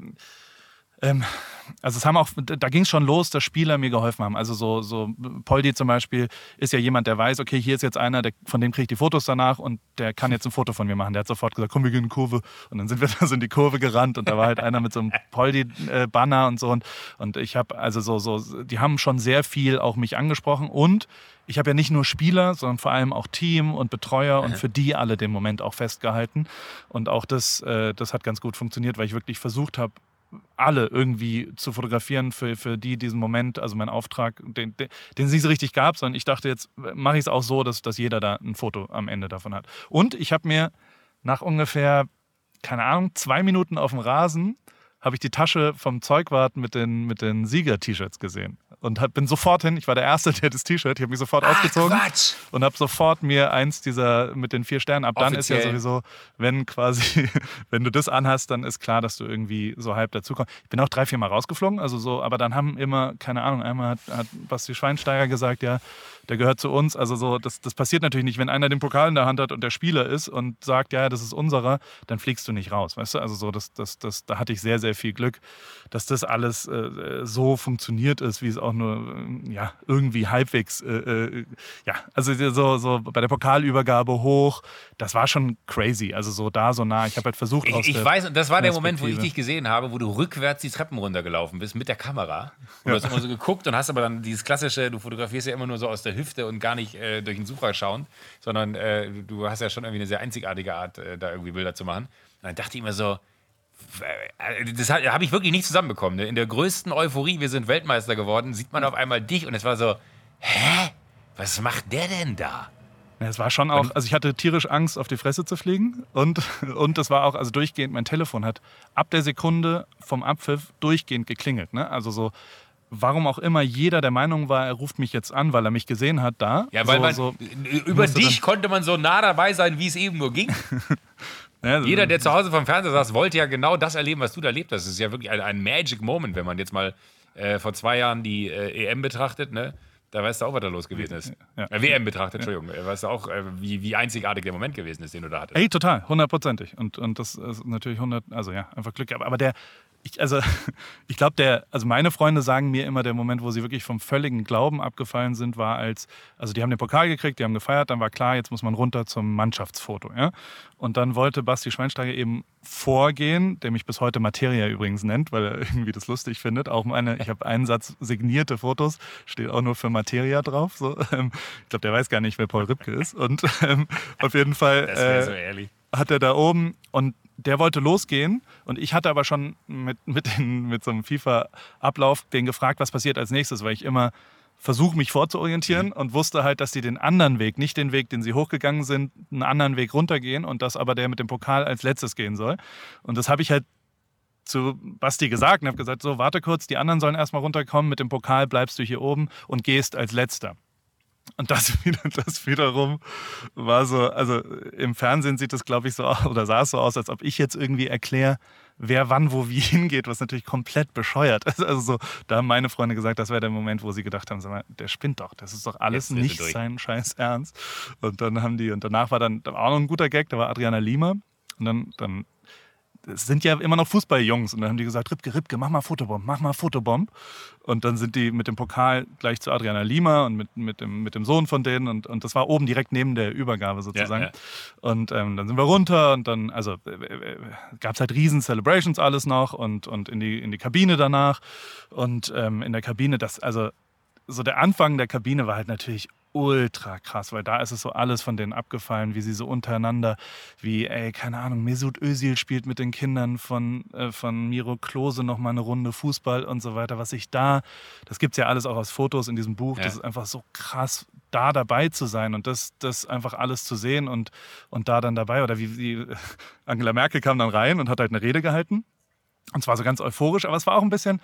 ähm, also es haben auch, da ging es schon los, dass Spieler mir geholfen haben. Also so, so Poldi zum Beispiel ist ja jemand, der weiß, okay, hier ist jetzt einer, der, von dem kriege ich die Fotos danach und der kann jetzt ein Foto von mir machen. Der hat sofort gesagt, komm, wir gehen in die Kurve. Und dann sind wir da so in die Kurve gerannt und da war halt einer mit so einem Poldi-Banner und so. Und, und ich habe, also so, so, die haben schon sehr viel auch mich angesprochen und ich habe ja nicht nur Spieler, sondern vor allem auch Team und Betreuer und für die alle den Moment auch festgehalten. Und auch das, äh, das hat ganz gut funktioniert, weil ich wirklich versucht habe, alle irgendwie zu fotografieren für, für die diesen Moment, also mein Auftrag, den, den, den es nicht so richtig gab, sondern ich dachte, jetzt mache ich es auch so, dass, dass jeder da ein Foto am Ende davon hat. Und ich habe mir nach ungefähr, keine Ahnung, zwei Minuten auf dem Rasen, habe ich die Tasche vom Zeugwart mit den, mit den Sieger-T-Shirts gesehen. Und hab, bin sofort hin, ich war der Erste, der das T-Shirt, ich habe mich sofort Ach, ausgezogen Quatsch. und habe sofort mir eins dieser mit den vier Sternen, ab dann Offiziell. Ist ja sowieso, wenn quasi, wenn du das anhast, dann ist klar, dass du irgendwie so halb dazukommst. Ich bin auch drei, vier Mal rausgeflogen, also so, aber dann haben immer, keine Ahnung, einmal hat, hat Basti Schweinsteiger gesagt, ja, der gehört zu uns, also so, das, das passiert natürlich nicht, wenn einer den Pokal in der Hand hat und der Spieler ist und sagt, ja, das ist unserer, dann fliegst du nicht raus, weißt du, also so, das, das, das, da hatte ich sehr, sehr viel Glück, dass das alles äh, so funktioniert ist, wie es auch nur ja, irgendwie halbwegs, äh, äh, ja, also so, so bei der Pokalübergabe hoch, das war schon crazy, also so da, so nah. Ich habe halt versucht, ich, aus ich der weiß, das war der Moment, wo ich dich gesehen habe, wo du rückwärts die Treppen runtergelaufen bist mit der Kamera. Und ja. Du hast immer so geguckt und hast aber dann dieses klassische, du fotografierst ja immer nur so aus der Hüfte und gar nicht äh, durch den Sucher schauen, sondern äh, du hast ja schon irgendwie eine sehr einzigartige Art, äh, da irgendwie Bilder zu machen. Und dann dachte ich immer so, das habe ich wirklich nicht zusammenbekommen. In der größten Euphorie, wir sind Weltmeister geworden, sieht man auf einmal dich und es war so, hä? Was macht der denn da? Ja, es war schon auch, also ich hatte tierisch Angst, auf die Fresse zu fliegen und, und das war auch, also durchgehend, mein Telefon hat ab der Sekunde vom Abpfiff durchgehend geklingelt. Ne? Also so, warum auch immer jeder der Meinung war, er ruft mich jetzt an, weil er mich gesehen hat da. Ja, weil so, man, so, über dich konnte man so nah dabei sein, wie es eben nur ging. Ja, jeder, der zu Hause vom Fernseher saß, wollte ja genau das erleben, was du da erlebt hast. Das ist ja wirklich ein, ein Magic Moment, wenn man jetzt mal äh, vor zwei Jahren die äh, E M betrachtet, ne? Da weißt du auch, was da los gewesen ist. Ja. Äh, W M betrachtet, Entschuldigung. Ja. Weißt du auch, äh, wie, wie einzigartig der Moment gewesen ist, den du da hattest. Ey, total, hundertprozentig. Und, und das ist natürlich hundert, also ja, einfach Glück. Aber, aber der, ich, also ich glaube, der, also meine Freunde sagen mir immer, der Moment, wo sie wirklich vom völligen Glauben abgefallen sind, war als, also die haben den Pokal gekriegt, die haben gefeiert, dann war klar, jetzt muss man runter zum Mannschaftsfoto. Ja? Und dann wollte Basti Schweinsteiger eben vorgehen, der mich bis heute Materia übrigens nennt, weil er irgendwie das lustig findet. Auch meine, ich habe einen Satz signierte Fotos, steht auch nur für Materia drauf. So. Ich glaube, der weiß gar nicht, wer Paul Ripke ist. Und ähm, auf jeden Fall das wäre äh, so ehrlich. Hat er da oben und der wollte losgehen und ich hatte aber schon mit, mit, den, mit so einem FIFA-Ablauf den gefragt, was passiert als nächstes, weil ich immer versuche, mich vorzuorientieren mhm. und wusste halt, dass die den anderen Weg, nicht den Weg, den sie hochgegangen sind, einen anderen Weg runtergehen und dass aber der mit dem Pokal als letztes gehen soll. Und das habe ich halt zu Basti gesagt und habe gesagt, so, warte kurz, die anderen sollen erstmal runterkommen, mit dem Pokal bleibst du hier oben und gehst als Letzter. Und das, das wiederum war so, also im Fernsehen sieht das, glaube ich, so aus, oder sah es so aus, als ob ich jetzt irgendwie erkläre, wer wann wo wie hingeht, was natürlich komplett bescheuert ist. Also so, da haben meine Freunde gesagt, das wäre der Moment, wo sie gedacht haben, sag mal, der spinnt doch, das ist doch alles nicht sein scheiß Ernst. Und dann haben die, und danach war dann da war auch noch ein guter Gag, da war Adriana Lima und dann, dann es sind ja immer noch Fußballjungs und dann haben die gesagt, Ripke, Ripke, mach mal Fotobomb, mach mal Fotobomb. Und dann sind die mit dem Pokal gleich zu Adriana Lima und mit, mit, dem, mit dem Sohn von denen und, und das war oben direkt neben der Übergabe sozusagen. Ja, ja. Und ähm, dann sind wir runter und dann, also äh, äh, gab es halt riesen Celebrations alles noch und, und in, die, in die Kabine danach und ähm, in der Kabine, das, also so der Anfang der Kabine war halt natürlich ultra krass, weil da ist es so alles von denen abgefallen, wie sie so untereinander, wie, ey, keine Ahnung, Mesut Özil spielt mit den Kindern von, äh, von Miro Klose nochmal eine Runde Fußball und so weiter, was ich da, das gibt's ja alles auch aus Fotos in diesem Buch, ja. Das ist einfach so krass, da dabei zu sein und das, das einfach alles zu sehen und, und da dann dabei, oder wie, wie Angela Merkel kam dann rein und hat halt eine Rede gehalten und zwar so ganz euphorisch, aber es war auch ein bisschen,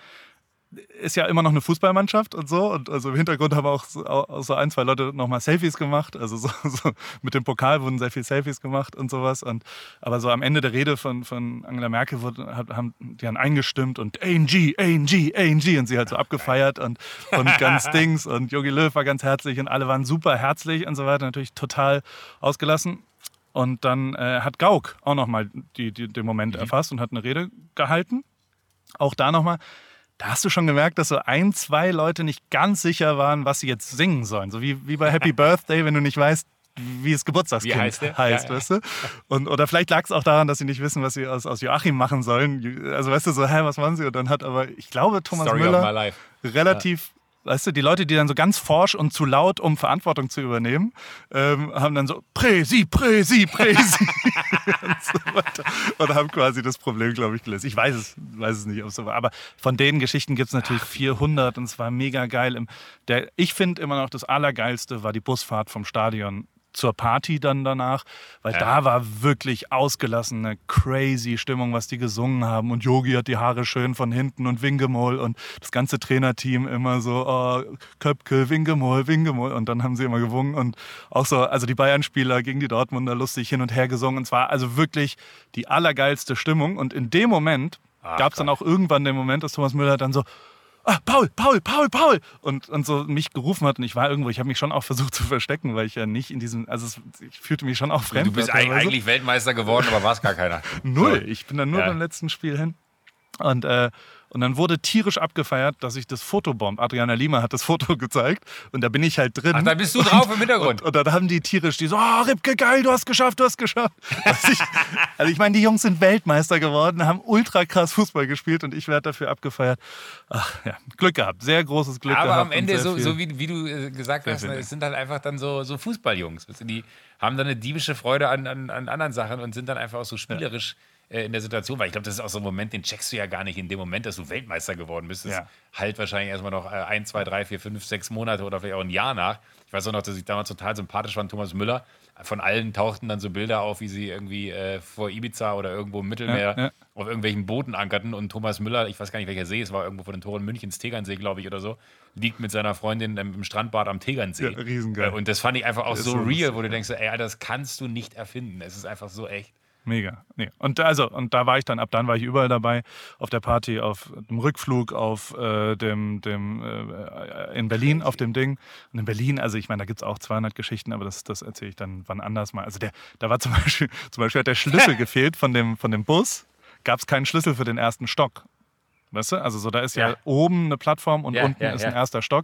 ist ja immer noch eine Fußballmannschaft und so. Und also im Hintergrund haben auch so, auch so ein, zwei Leute nochmal Selfies gemacht. Also so, so mit dem Pokal wurden sehr viele Selfies gemacht und sowas. Und, aber so am Ende der Rede von, von Angela Merkel wurde, haben die dann eingestimmt und A N G, A N G, A N G und sie halt so abgefeiert und, und ganz Dings. Und Jogi Löw war ganz herzlich und alle waren super herzlich und so weiter. Natürlich total ausgelassen. Und dann äh, hat Gauck auch nochmal die, die, den Moment mhm. erfasst und hat eine Rede gehalten. Auch da nochmal. Da hast du schon gemerkt, dass so ein, zwei Leute nicht ganz sicher waren, was sie jetzt singen sollen. So wie, wie bei Happy Birthday, wenn du nicht weißt, wie es Geburtstagskind wie heißt, heißt ja, ja. weißt du? Und, oder vielleicht lag es auch daran, dass sie nicht wissen, was sie aus, aus Joachim machen sollen. Also weißt du, so, hä, was machen sie? Und dann hat aber, ich glaube, Thomas Story Müller relativ... Ja. Weißt du, die Leute, die dann so ganz forsch und zu laut, um Verantwortung zu übernehmen, ähm, haben dann so Präsi, Präsi, Präsi und so weiter. Und haben quasi das Problem, glaube ich, gelöst. Ich weiß es, weiß es nicht, ob es so war. Aber von den Geschichten gibt es natürlich vierhundert und es war mega geil. Der, ich finde immer noch, das Allergeilste war die Busfahrt vom Stadion zur Party dann danach, weil ja. da war wirklich ausgelassene, crazy Stimmung, was die gesungen haben und Yogi hat die Haare schön von hinten und Wingemol und das ganze Trainerteam immer so, oh, Köpke, Wingemol, Wingemol und dann haben sie immer gewungen und auch so, also die Bayern-Spieler gegen die Dortmunder lustig hin und her gesungen und es war also wirklich die allergeilste Stimmung und in dem Moment gab es dann auch irgendwann den Moment, dass Thomas Müller dann so Ah, Paul, Paul, Paul, Paul! Und, und so mich gerufen hat und ich war irgendwo, ich habe mich schon auch versucht zu verstecken, weil ich ja nicht in diesem, also es, ich fühlte mich schon auch fremd. Du bist eigentlich Weltmeister geworden, aber warst gar keiner. Null, ich bin dann nur ja. beim letzten Spiel hin. Und, äh, und dann wurde tierisch abgefeiert, dass ich das Fotobomb, Adriana Lima hat das Foto gezeigt und da bin ich halt drin. Ach, da bist du drauf und, im Hintergrund. Und, und, und dann haben die tierisch, die so, oh, Ripke, geil, du hast geschafft, du hast geschafft. Also ich, also ich meine, die Jungs sind Weltmeister geworden, haben ultra krass Fußball gespielt und ich werde dafür abgefeiert. Ach ja, Glück gehabt, sehr großes Glück aber gehabt. Aber am Ende, so, so wie, wie du gesagt hast, es sind halt einfach dann so, so Fußballjungs. Die haben dann eine diebische Freude an, an, an anderen Sachen und sind dann einfach auch so spielerisch ja. in der Situation, weil ich glaube, das ist auch so ein Moment, den checkst du ja gar nicht in dem Moment, dass du Weltmeister geworden bist. Das ja. halt wahrscheinlich erstmal noch ein, zwei, drei, vier, fünf, sechs Monate oder vielleicht auch ein Jahr nach. Ich weiß auch noch, dass ich damals total sympathisch fand, Thomas Müller. Von allen tauchten dann so Bilder auf, wie sie irgendwie äh, vor Ibiza oder irgendwo im Mittelmeer ja, ja. auf irgendwelchen Booten ankerten und Thomas Müller, ich weiß gar nicht, welcher See, es war irgendwo vor den Toren Münchens, Tegernsee, glaube ich, oder so, liegt mit seiner Freundin im Strandbad am Tegernsee. Ja, riesengeil. Und das fand ich einfach auch so, so real, wo du denkst, ey, das kannst du nicht erfinden. Es ist einfach so echt. Mega. Nee. Und, also, und da war ich dann, ab dann war ich überall dabei, auf der Party, auf dem Rückflug, auf äh, dem, dem äh, in Berlin, auf dem Ding. Und in Berlin, also ich meine, da gibt es auch zweihundert Geschichten, aber das, das erzähle ich dann wann anders mal. Also der, da war zum Beispiel, zum Beispiel hat der Schlüssel gefehlt von dem, von dem Bus, gab es keinen Schlüssel für den ersten Stock. Weißt du? Also so, da ist ja, ja oben eine Plattform und ja, unten ja, ist ein ja. erster Stock,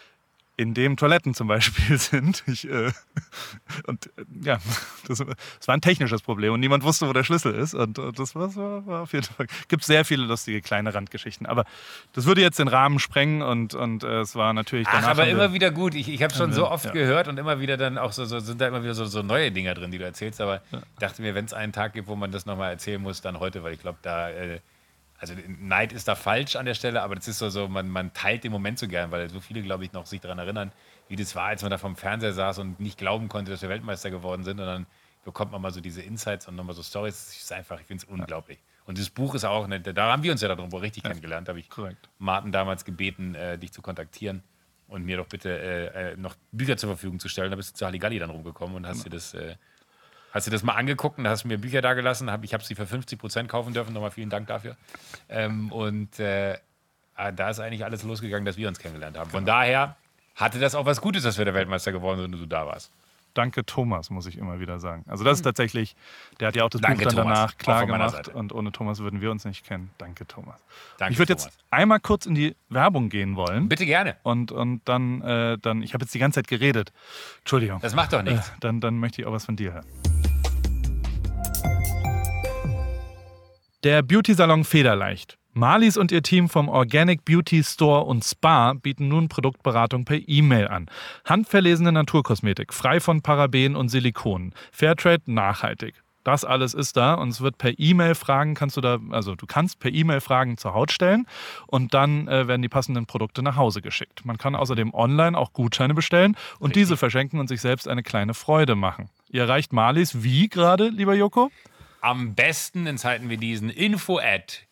in dem Toiletten zum Beispiel sind. Ich, äh, und äh, ja, das, das war ein technisches Problem und niemand wusste, wo der Schlüssel ist. Und, und das war, war, war auf jeden Fall. Es gibt sehr viele lustige kleine Randgeschichten. Aber das würde jetzt den Rahmen sprengen und, und äh, es war natürlich danach. Ach, aber immer wir, wieder gut. Ich, ich habe schon so oft ja. gehört und immer wieder dann auch so, so sind da immer wieder so, so neue Dinger drin, die du erzählst. Aber ja. ich dachte mir, wenn es einen Tag gibt, wo man das nochmal erzählen muss, dann heute, weil ich glaube, da. Äh, Also Neid ist da falsch an der Stelle, aber das ist so, so man, man teilt den Moment so gern, weil so viele, glaube ich, noch sich daran erinnern, wie das war, als man da vom Fernseher saß und nicht glauben konnte, dass wir Weltmeister geworden sind. Und dann bekommt man mal so diese Insights und nochmal so Stories. Das ist einfach, ich finde es unglaublich. Und das Buch ist auch, ne, da haben wir uns ja darum richtig ja. kennengelernt. Da habe ich Korrekt. Martin damals gebeten, äh, dich zu kontaktieren und mir doch bitte äh, noch Bücher zur Verfügung zu stellen. Da bist du zu Halligalli dann rumgekommen und hast ja. dir das... Äh, Hast du das mal angeguckt und hast mir Bücher da gelassen? Ich habe sie für fünfzig Prozent kaufen dürfen. Nochmal vielen Dank dafür. Ähm, und äh, da ist eigentlich alles losgegangen, dass wir uns kennengelernt haben. Von genau. daher hatte das auch was Gutes, dass wir der Weltmeister geworden sind und du da warst. Danke Thomas, muss ich immer wieder sagen. Also das ist tatsächlich, der hat ja auch das Danke, Buch dann Thomas. danach klar gemacht. Und ohne Thomas würden wir uns nicht kennen. Danke Thomas. Danke, ich würde jetzt einmal kurz in die Werbung gehen wollen. Bitte gerne. Und, und dann, äh, dann, ich habe jetzt die ganze Zeit geredet. Entschuldigung. Das macht doch nichts. Äh, dann, dann möchte ich auch was von dir hören. Der Beauty-Salon Federleicht Marlies und ihr Team vom Organic Beauty Store und Spa bieten nun Produktberatung per E-Mail an. Handverlesene Naturkosmetik, frei von Paraben und Silikonen. Fairtrade, nachhaltig. Das alles ist da und es wird per E-Mail Fragen, kannst du da, also du kannst per E-Mail Fragen zur Haut stellen und dann äh, werden die passenden Produkte nach Hause geschickt. Man kann außerdem online auch Gutscheine bestellen und Richtig. diese verschenken und sich selbst eine kleine Freude machen. Ihr erreicht Marlies wie gerade, lieber Joko? Am besten in Zeiten wie diesen info at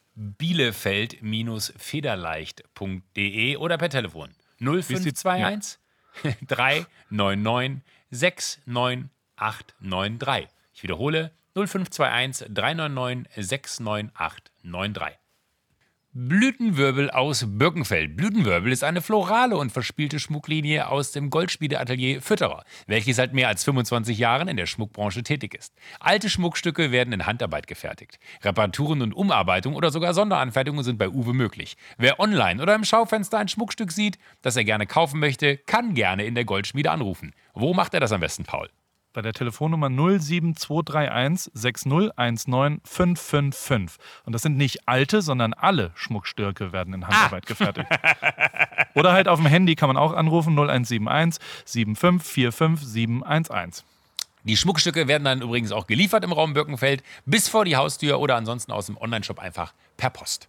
bielefeld-federleicht punkt de oder per Telefon null fünf zwei eins ja. drei neun neun sechs neun acht neun drei. Ich wiederhole null fünf zwei eins drei neun neun sechs neun acht neun drei. Blütenwirbel aus Birkenfeld. Blütenwirbel ist eine florale und verspielte Schmucklinie aus dem Goldschmiedeatelier Fütterer, welches seit mehr als fünfundzwanzig Jahren in der Schmuckbranche tätig ist. Alte Schmuckstücke werden in Handarbeit gefertigt. Reparaturen und Umarbeitung oder sogar Sonderanfertigungen sind bei Uwe möglich. Wer online oder im Schaufenster ein Schmuckstück sieht, das er gerne kaufen möchte, kann gerne in der Goldschmiede anrufen. Wo macht er das am besten, Paul? Bei der Telefonnummer null sieben zwei drei eins sechs null eins neun fünf fünf fünf. Und das sind nicht alte, sondern alle Schmuckstücke werden in Handarbeit ah. gefertigt. Oder halt auf dem Handy kann man auch anrufen null eins sieben eins sieben fünf vier fünf sieben eins eins. Die Schmuckstücke werden dann übrigens auch geliefert im Raum Birkenfeld bis vor die Haustür oder ansonsten aus dem Onlineshop einfach per Post.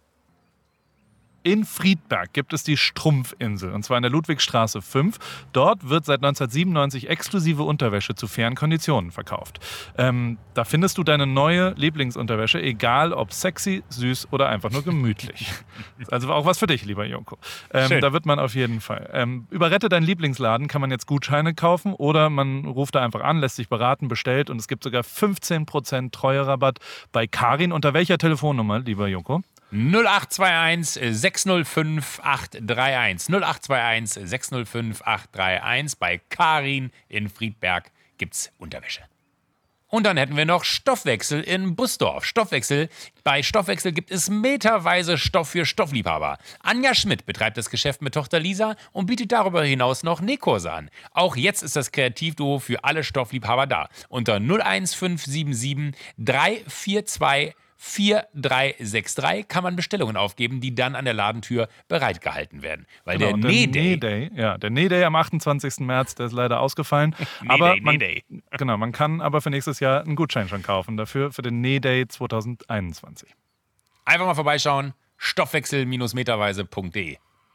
In Friedberg gibt es die Strumpfinsel, und zwar in der Ludwigstraße fünf. Dort wird seit neunzehnhundertsiebenundneunzig exklusive Unterwäsche zu fairen Konditionen verkauft. Ähm, da findest du deine neue Lieblingsunterwäsche, egal ob sexy, süß oder einfach nur gemütlich. Also auch was für dich, lieber Joko. Ähm, da wird man auf jeden Fall. Ähm, über Rette deinen Lieblingsladen kann man jetzt Gutscheine kaufen oder man ruft da einfach an, lässt sich beraten, bestellt und es gibt sogar fünfzehn Prozent Treuerabatt bei Karin. Unter welcher Telefonnummer, lieber Joko? null acht zwei eins sechs null fünf acht drei eins. null acht zwei eins sechs null fünf acht drei eins. Bei Karin in Friedberg gibt's Unterwäsche. Und dann hätten wir noch Stoffwechsel in Busdorf. Stoffwechsel. Bei Stoffwechsel gibt es meterweise Stoff für Stoffliebhaber. Anja Schmidt betreibt das Geschäft mit Tochter Lisa und bietet darüber hinaus noch Nähkurse an. Auch jetzt ist das Kreativduo für alle Stoffliebhaber da. Unter null eins fünf sieben sieben drei vier zwei vier drei sechs drei kann man Bestellungen aufgeben, die dann an der Ladentür bereitgehalten werden. Weil genau, der Nähday, Nähday, ja, der Nähday am achtundzwanzigsten März, der ist leider ausgefallen. aber man, Nähday. Genau, man kann aber für nächstes Jahr einen Gutschein schon kaufen dafür, für den Nähday zwanzig einundzwanzig. Einfach mal vorbeischauen, stoffwechsel-meterweise punkt de.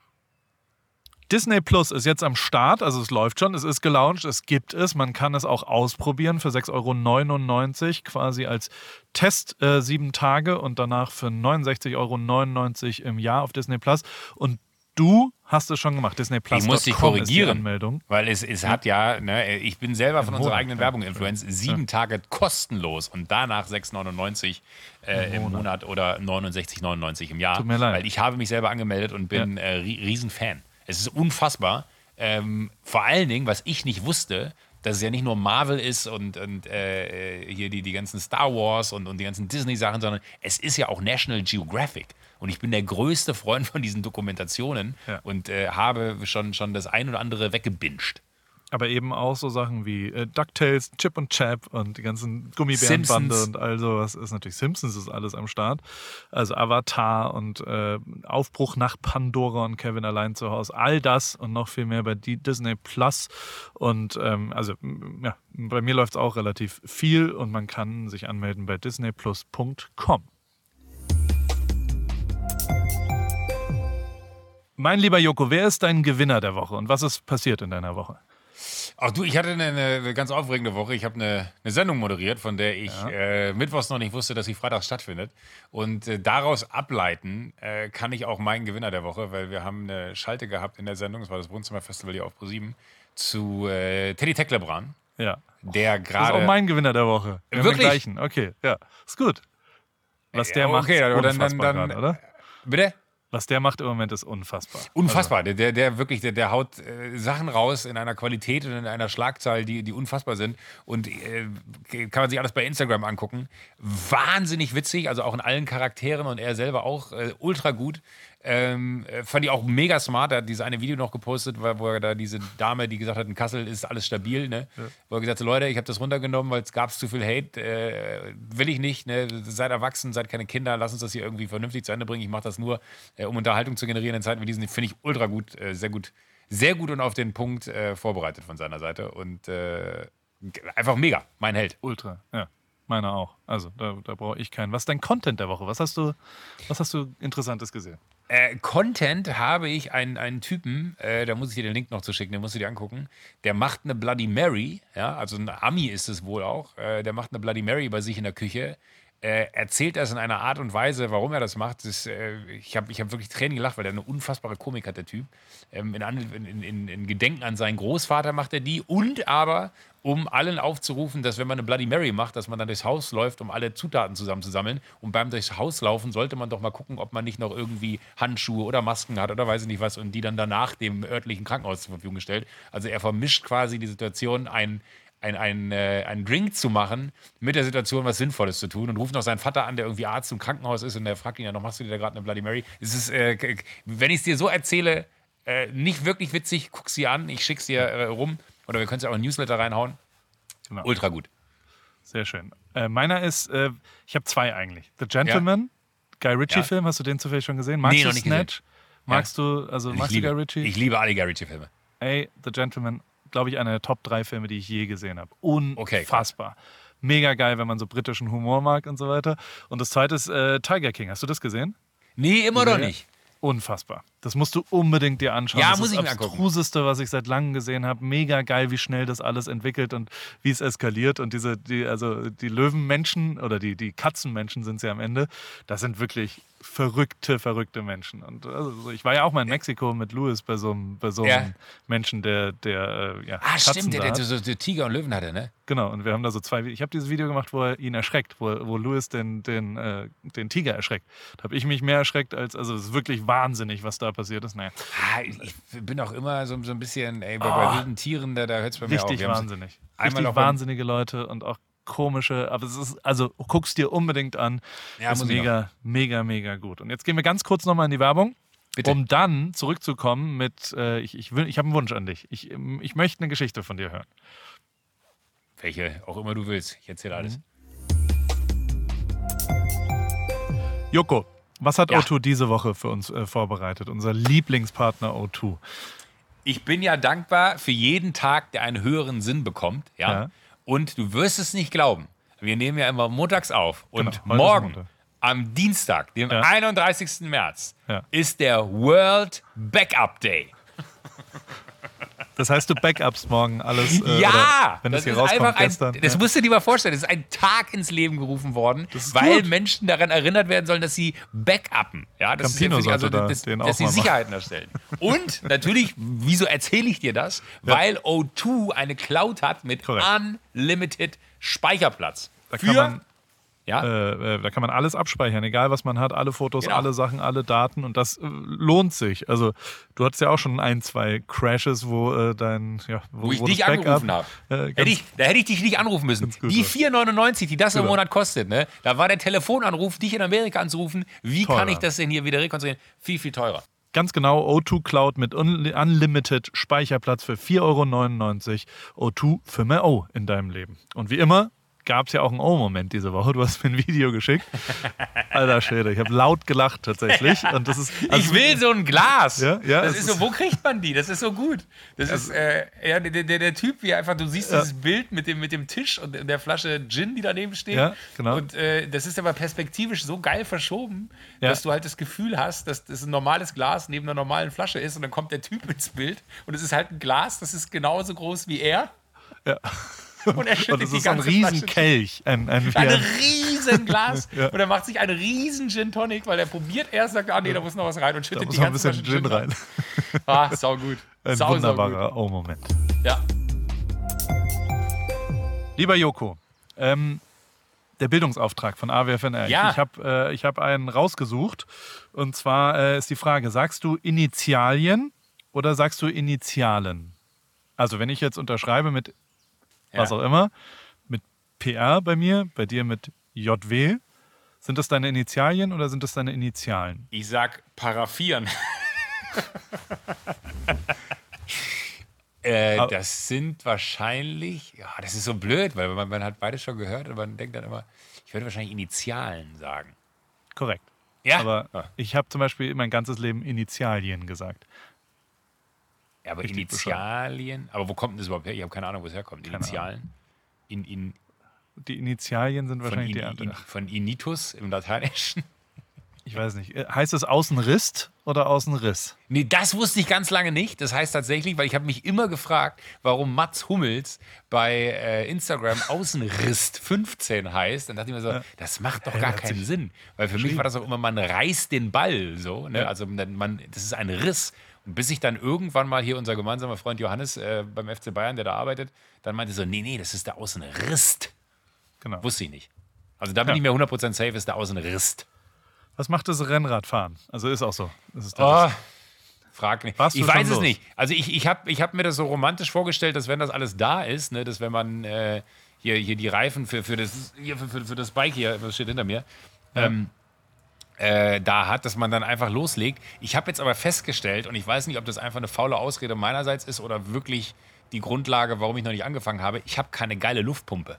Disney Plus ist jetzt am Start, also es läuft schon, es ist gelauncht, es gibt es, man kann es auch ausprobieren für sechs Euro neunundneunzig, quasi als Test äh, sieben Tage und danach für neunundsechzig Euro neunundneunzig im Jahr auf Disney Plus. Und du hast es schon gemacht, Disney Plus. Ich muss dich korrigieren, weil es, es hat ja, ne, ich bin selber von unserer eigenen Werbung Influenz, sieben ja. Tage kostenlos und danach sechs neunundneunzig äh, im Monat oder neunundsechzig neunundneunzig im Jahr. Tut mir leid. Weil ich habe mich selber angemeldet und bin ja. äh, Riesenfan. Es ist unfassbar. Ähm, vor allen Dingen, was ich nicht wusste, dass es ja nicht nur Marvel ist und, und äh, hier die, die ganzen Star Wars und, und die ganzen Disney-Sachen, sondern es ist ja auch National Geographic. Und ich bin der größte Freund von diesen Dokumentationen ja. und äh, habe schon, schon das ein oder andere weggebinged. Aber eben auch so Sachen wie äh, DuckTales, Chip und Chap und die ganzen Gummibärenbande und all sowas ist natürlich Simpsons ist alles am Start. Also Avatar und äh, Aufbruch nach Pandora und Kevin allein zu Hause. All das und noch viel mehr bei Disney Plus. Und ähm, also ja, bei mir läuft es auch relativ viel und man kann sich anmelden bei disney plus punkt com. Mein lieber Joko, wer ist dein Gewinner der Woche und was ist passiert in deiner Woche? Ach du, ich hatte eine, eine ganz aufregende Woche. Ich habe eine, eine Sendung moderiert, von der ich ja. äh, mittwochs noch nicht wusste, dass sie freitags stattfindet. Und äh, daraus ableiten äh, kann ich auch meinen Gewinner der Woche, weil wir haben eine Schalte gehabt in der Sendung, das war das Wohnzimmerfestival hier auf ProSieben, zu äh, Teddy Teklebran. Ja. Der gerade. Das ist auch mein Gewinner der Woche. Wir Wirklich? Haben den gleichen. Okay, ja. Ist gut. Was der ja, okay, macht, ist dann, dann, dann, grad, oder? Bitte? Was der macht im Moment ist unfassbar. Unfassbar. Also. Der, der wirklich, der, der haut äh, Sachen raus in einer Qualität und in einer Schlagzahl, die, die unfassbar sind. Und äh, kann man sich alles bei Instagram angucken. Wahnsinnig witzig, also auch in allen Charakteren und er selber auch äh, ultra gut. Ähm, fand ich auch mega smart. Er hat dieses eine Video noch gepostet, wo er da diese Dame, die gesagt hat, in Kassel ist alles stabil, ne? Ja. Wo er gesagt hat, Leute, ich habe das runtergenommen, weil es gab zu viel Hate. Äh, will ich nicht, ne? Seid erwachsen, seid keine Kinder, lasst uns das hier irgendwie vernünftig zu Ende bringen. Ich mache das nur, äh, um Unterhaltung zu generieren in Zeiten wie diesen. Finde ich ultra gut, äh, sehr gut, sehr gut und auf den Punkt äh, vorbereitet von seiner Seite. Und äh, einfach mega, mein Held. Ultra, ja. Meiner auch. Also da, da brauche ich keinen. Was ist dein Content der Woche? Was hast du, was hast du Interessantes gesehen? Äh, Content habe ich einen, einen Typen, äh, da muss ich dir den Link noch zu schicken, den musst du dir angucken. Der macht eine Bloody Mary, ja, also ein Ami ist es wohl auch. Äh, der macht eine Bloody Mary bei sich in der Küche. Äh, erzählt das in einer Art und Weise, warum er das macht. Das, äh, ich habe ich hab wirklich Tränen gelacht, weil der eine unfassbare Komik hat, der Typ. Ähm, in, in, in, in Gedenken an seinen Großvater macht er die und aber, um allen aufzurufen, dass wenn man eine Bloody Mary macht, dass man dann durchs Haus läuft, um alle Zutaten zusammenzusammeln. Und beim durchs Haus laufen sollte man doch mal gucken, ob man nicht noch irgendwie Handschuhe oder Masken hat oder weiß ich nicht was und die dann danach dem örtlichen Krankenhaus zur Verfügung stellt. Also er vermischt quasi die Situation, ein Ein, ein, äh, einen Drink zu machen, mit der Situation was Sinnvolles zu tun und ruft noch seinen Vater an, der irgendwie Arzt im Krankenhaus ist und der fragt ihn ja noch, machst du dir da gerade eine Bloody Mary? Es ist, äh, wenn ich es dir so erzähle, äh, nicht wirklich witzig, guck sie an, ich schick's dir äh, rum oder wir können es ja auch in Newsletter reinhauen. Genau. Ultra gut. Sehr schön. Äh, meiner ist, äh, ich habe zwei eigentlich. The Gentleman, ja. Guy Ritchie-Film, ja. Hast du den zufällig schon gesehen? Magst nee, du noch nicht Snatch? Gesehen. Magst ja. du, also ich magst liebe, du Guy Ritchie? Ich liebe alle Guy Ritchie-Filme. Ey, The Gentleman, glaube ich, einer der Top drei Filme, die ich je gesehen habe. Unfassbar. Okay, mega geil, wenn man so britischen Humor mag und so weiter. Und das zweite ist äh, Tiger King. Hast du das gesehen? Nee, immer noch nicht. Unfassbar. Das musst du unbedingt dir anschauen. Ja, das muss ist ich mir das angucken. Abstruseste, was ich seit langem gesehen habe. Mega geil, wie schnell das alles entwickelt und wie es eskaliert. Und diese, die, also die Löwenmenschen oder die, die Katzenmenschen sind es ja am Ende. Das sind wirklich verrückte, verrückte Menschen. Und also ich war ja auch mal in Mexiko mit Louis bei so einem, bei so einem ja. Menschen, der, der ja, Ah, Katzen stimmt, der, da der so der Tiger und Löwen hatte, ne? Genau, und wir haben da so zwei, ich habe dieses Video gemacht, wo er ihn erschreckt, wo, wo Louis den, den, äh, den Tiger erschreckt. Da habe ich mich mehr erschreckt als, also es ist wirklich wahnsinnig, was da passiert ist. Naja. Ah, ich, ich bin auch immer so, so ein bisschen, ey, bei, oh, bei wilden Tieren, da, da hört es bei mir auf. Richtig wahnsinnig. Richtig wahnsinnige Leute und auch komische, aber es ist, also guck's dir unbedingt an. Ja, ist mega, mega, mega gut. Und jetzt gehen wir ganz kurz nochmal in die Werbung. Bitte. Um dann zurückzukommen mit, äh, ich, ich, will, ich habe einen Wunsch an dich. Ich, ich möchte eine Geschichte von dir hören. Welche auch immer du willst. Ich erzähle alles. Joko, was hat ja. O zwei diese Woche für uns äh, vorbereitet? Unser Lieblingspartner O zwei. Ich bin ja dankbar für jeden Tag, der einen höheren Sinn bekommt. Ja. ja. Und du wirst es nicht glauben. Wir nehmen ja immer montags auf. Und genau, morgen, am Dienstag, dem ja. einunddreißigsten März, ja. ist der World Backup Day. Das heißt, du backupst morgen alles, äh, ja, wenn das, das hier rauskommt ein, gestern. Das ja. musst du dir mal vorstellen. Das ist ein Tag ins Leben gerufen worden, weil gut. Menschen daran erinnert werden sollen, dass sie backuppen. Ja, das Campino ist also, da das, den dass sie Sicherheiten erstellen. Und natürlich, wieso erzähle ich dir das? Ja. Weil O zwei eine Cloud hat mit Korrekt. Unlimited Speicherplatz. Da Für kann man Ja? Äh, da kann man alles abspeichern, egal was man hat, alle Fotos, genau. alle Sachen, alle Daten und das äh, lohnt sich. Also du hattest ja auch schon ein, zwei Crashes, wo äh, dein, ja, wo, wo ich wo dich angerufen habe. Äh, hätte ich, da hätte ich dich nicht anrufen müssen. Die vier neunundneunzig, die das im Monat kostet, ne? Da war der Telefonanruf, dich in Amerika anzurufen. Wie teurer. Kann ich das denn hier wieder rekonstruieren? Viel, viel teurer. Ganz genau, O zwei Cloud mit Unlimited Speicherplatz für vier Euro neunundneunzig. O zwei für mehr O in deinem Leben. Und wie immer gab es ja auch einen O-Moment diese Woche. Du hast mir ein Video geschickt. Alter Schwede, ich habe laut gelacht tatsächlich. Und das ist, also ich will so ein Glas. Ja, ja, das ist so, wo kriegt man die? Das ist so gut. Das ist äh, ja, der, der, der Typ, wie einfach, du siehst ja. dieses Bild mit dem, mit dem Tisch und der Flasche Gin, die daneben steht. Ja, genau. Und äh, das ist aber perspektivisch so geil verschoben, ja. dass du halt das Gefühl hast, dass das ein normales Glas neben einer normalen Flasche ist und dann kommt der Typ ins Bild und es ist halt ein Glas, das ist genauso groß wie er. Ja. Und er schüttet und das die ist ganze ein Riesenkelch. Ein, ein, ein Riesenglas. ja. Und er macht sich einen riesen Gin Tonic, weil er probiert erst, sagt, ah nee, da muss noch was rein und schüttet da muss die ganze ein bisschen Gin rein. rein. Ah, sau gut. Ein sau, wunderbarer Oh-Moment. Ja. Lieber Joko, ähm, der Bildungsauftrag von A W F N R. Ja. Ich, ich habe äh, ich hab einen rausgesucht. Und zwar äh, ist die Frage, sagst du Initialien oder sagst du Initialen? Also wenn ich jetzt unterschreibe mit was auch immer, mit P R bei mir, bei dir mit J W. Sind das deine Initialien oder sind das deine Initialen? Ich sag paraffieren. äh, das sind wahrscheinlich, ja, das ist so blöd, weil man, man hat beides schon gehört und man denkt dann immer, ich würde wahrscheinlich Initialen sagen. Korrekt. Ja. Aber ja. ich habe zum Beispiel mein ganzes Leben Initialien gesagt. Ja, aber Richtig Initialien, aber wo kommt denn das überhaupt her? Ich habe keine Ahnung, wo es herkommt. Initialen? In, in, die Initialien sind wahrscheinlich in, die anderen. In, von Initus im Lateinischen? Ich weiß nicht. Heißt es Außenrist oder Außenriss? Nee, das wusste ich ganz lange nicht. Das heißt tatsächlich, weil ich habe mich immer gefragt, warum Mats Hummels bei äh, Instagram Außenrist fünfzehn heißt. Dann dachte ich mir so, ja. das macht doch ja, gar keinen Sinn. Weil für mich war das auch immer, man reißt den Ball so. Ne? Ja. Also man, das ist ein Riss. Und bis ich dann irgendwann mal hier unser gemeinsamer Freund Johannes äh, beim F C Bayern, der da arbeitet, dann meinte so, nee, nee, das ist der Außenrist. Genau. Wusste ich nicht. Also da bin ja. ich mir hundert Prozent safe, ist der Außenrist. Was macht das Rennradfahren? Also ist auch so. Das ist oh, frag nicht. Warst ich du weiß schon es los? nicht. Also ich, ich habe ich hab mir das so romantisch vorgestellt, dass wenn das alles da ist, ne, dass wenn man äh, hier, hier die Reifen für, für, das, hier für, für das Bike hier, das steht hinter mir, ja. ähm, äh, da hat, dass man dann einfach loslegt. Ich habe jetzt aber festgestellt, und ich weiß nicht, ob das einfach eine faule Ausrede meinerseits ist oder wirklich die Grundlage, warum ich noch nicht angefangen habe, ich habe keine geile Luftpumpe.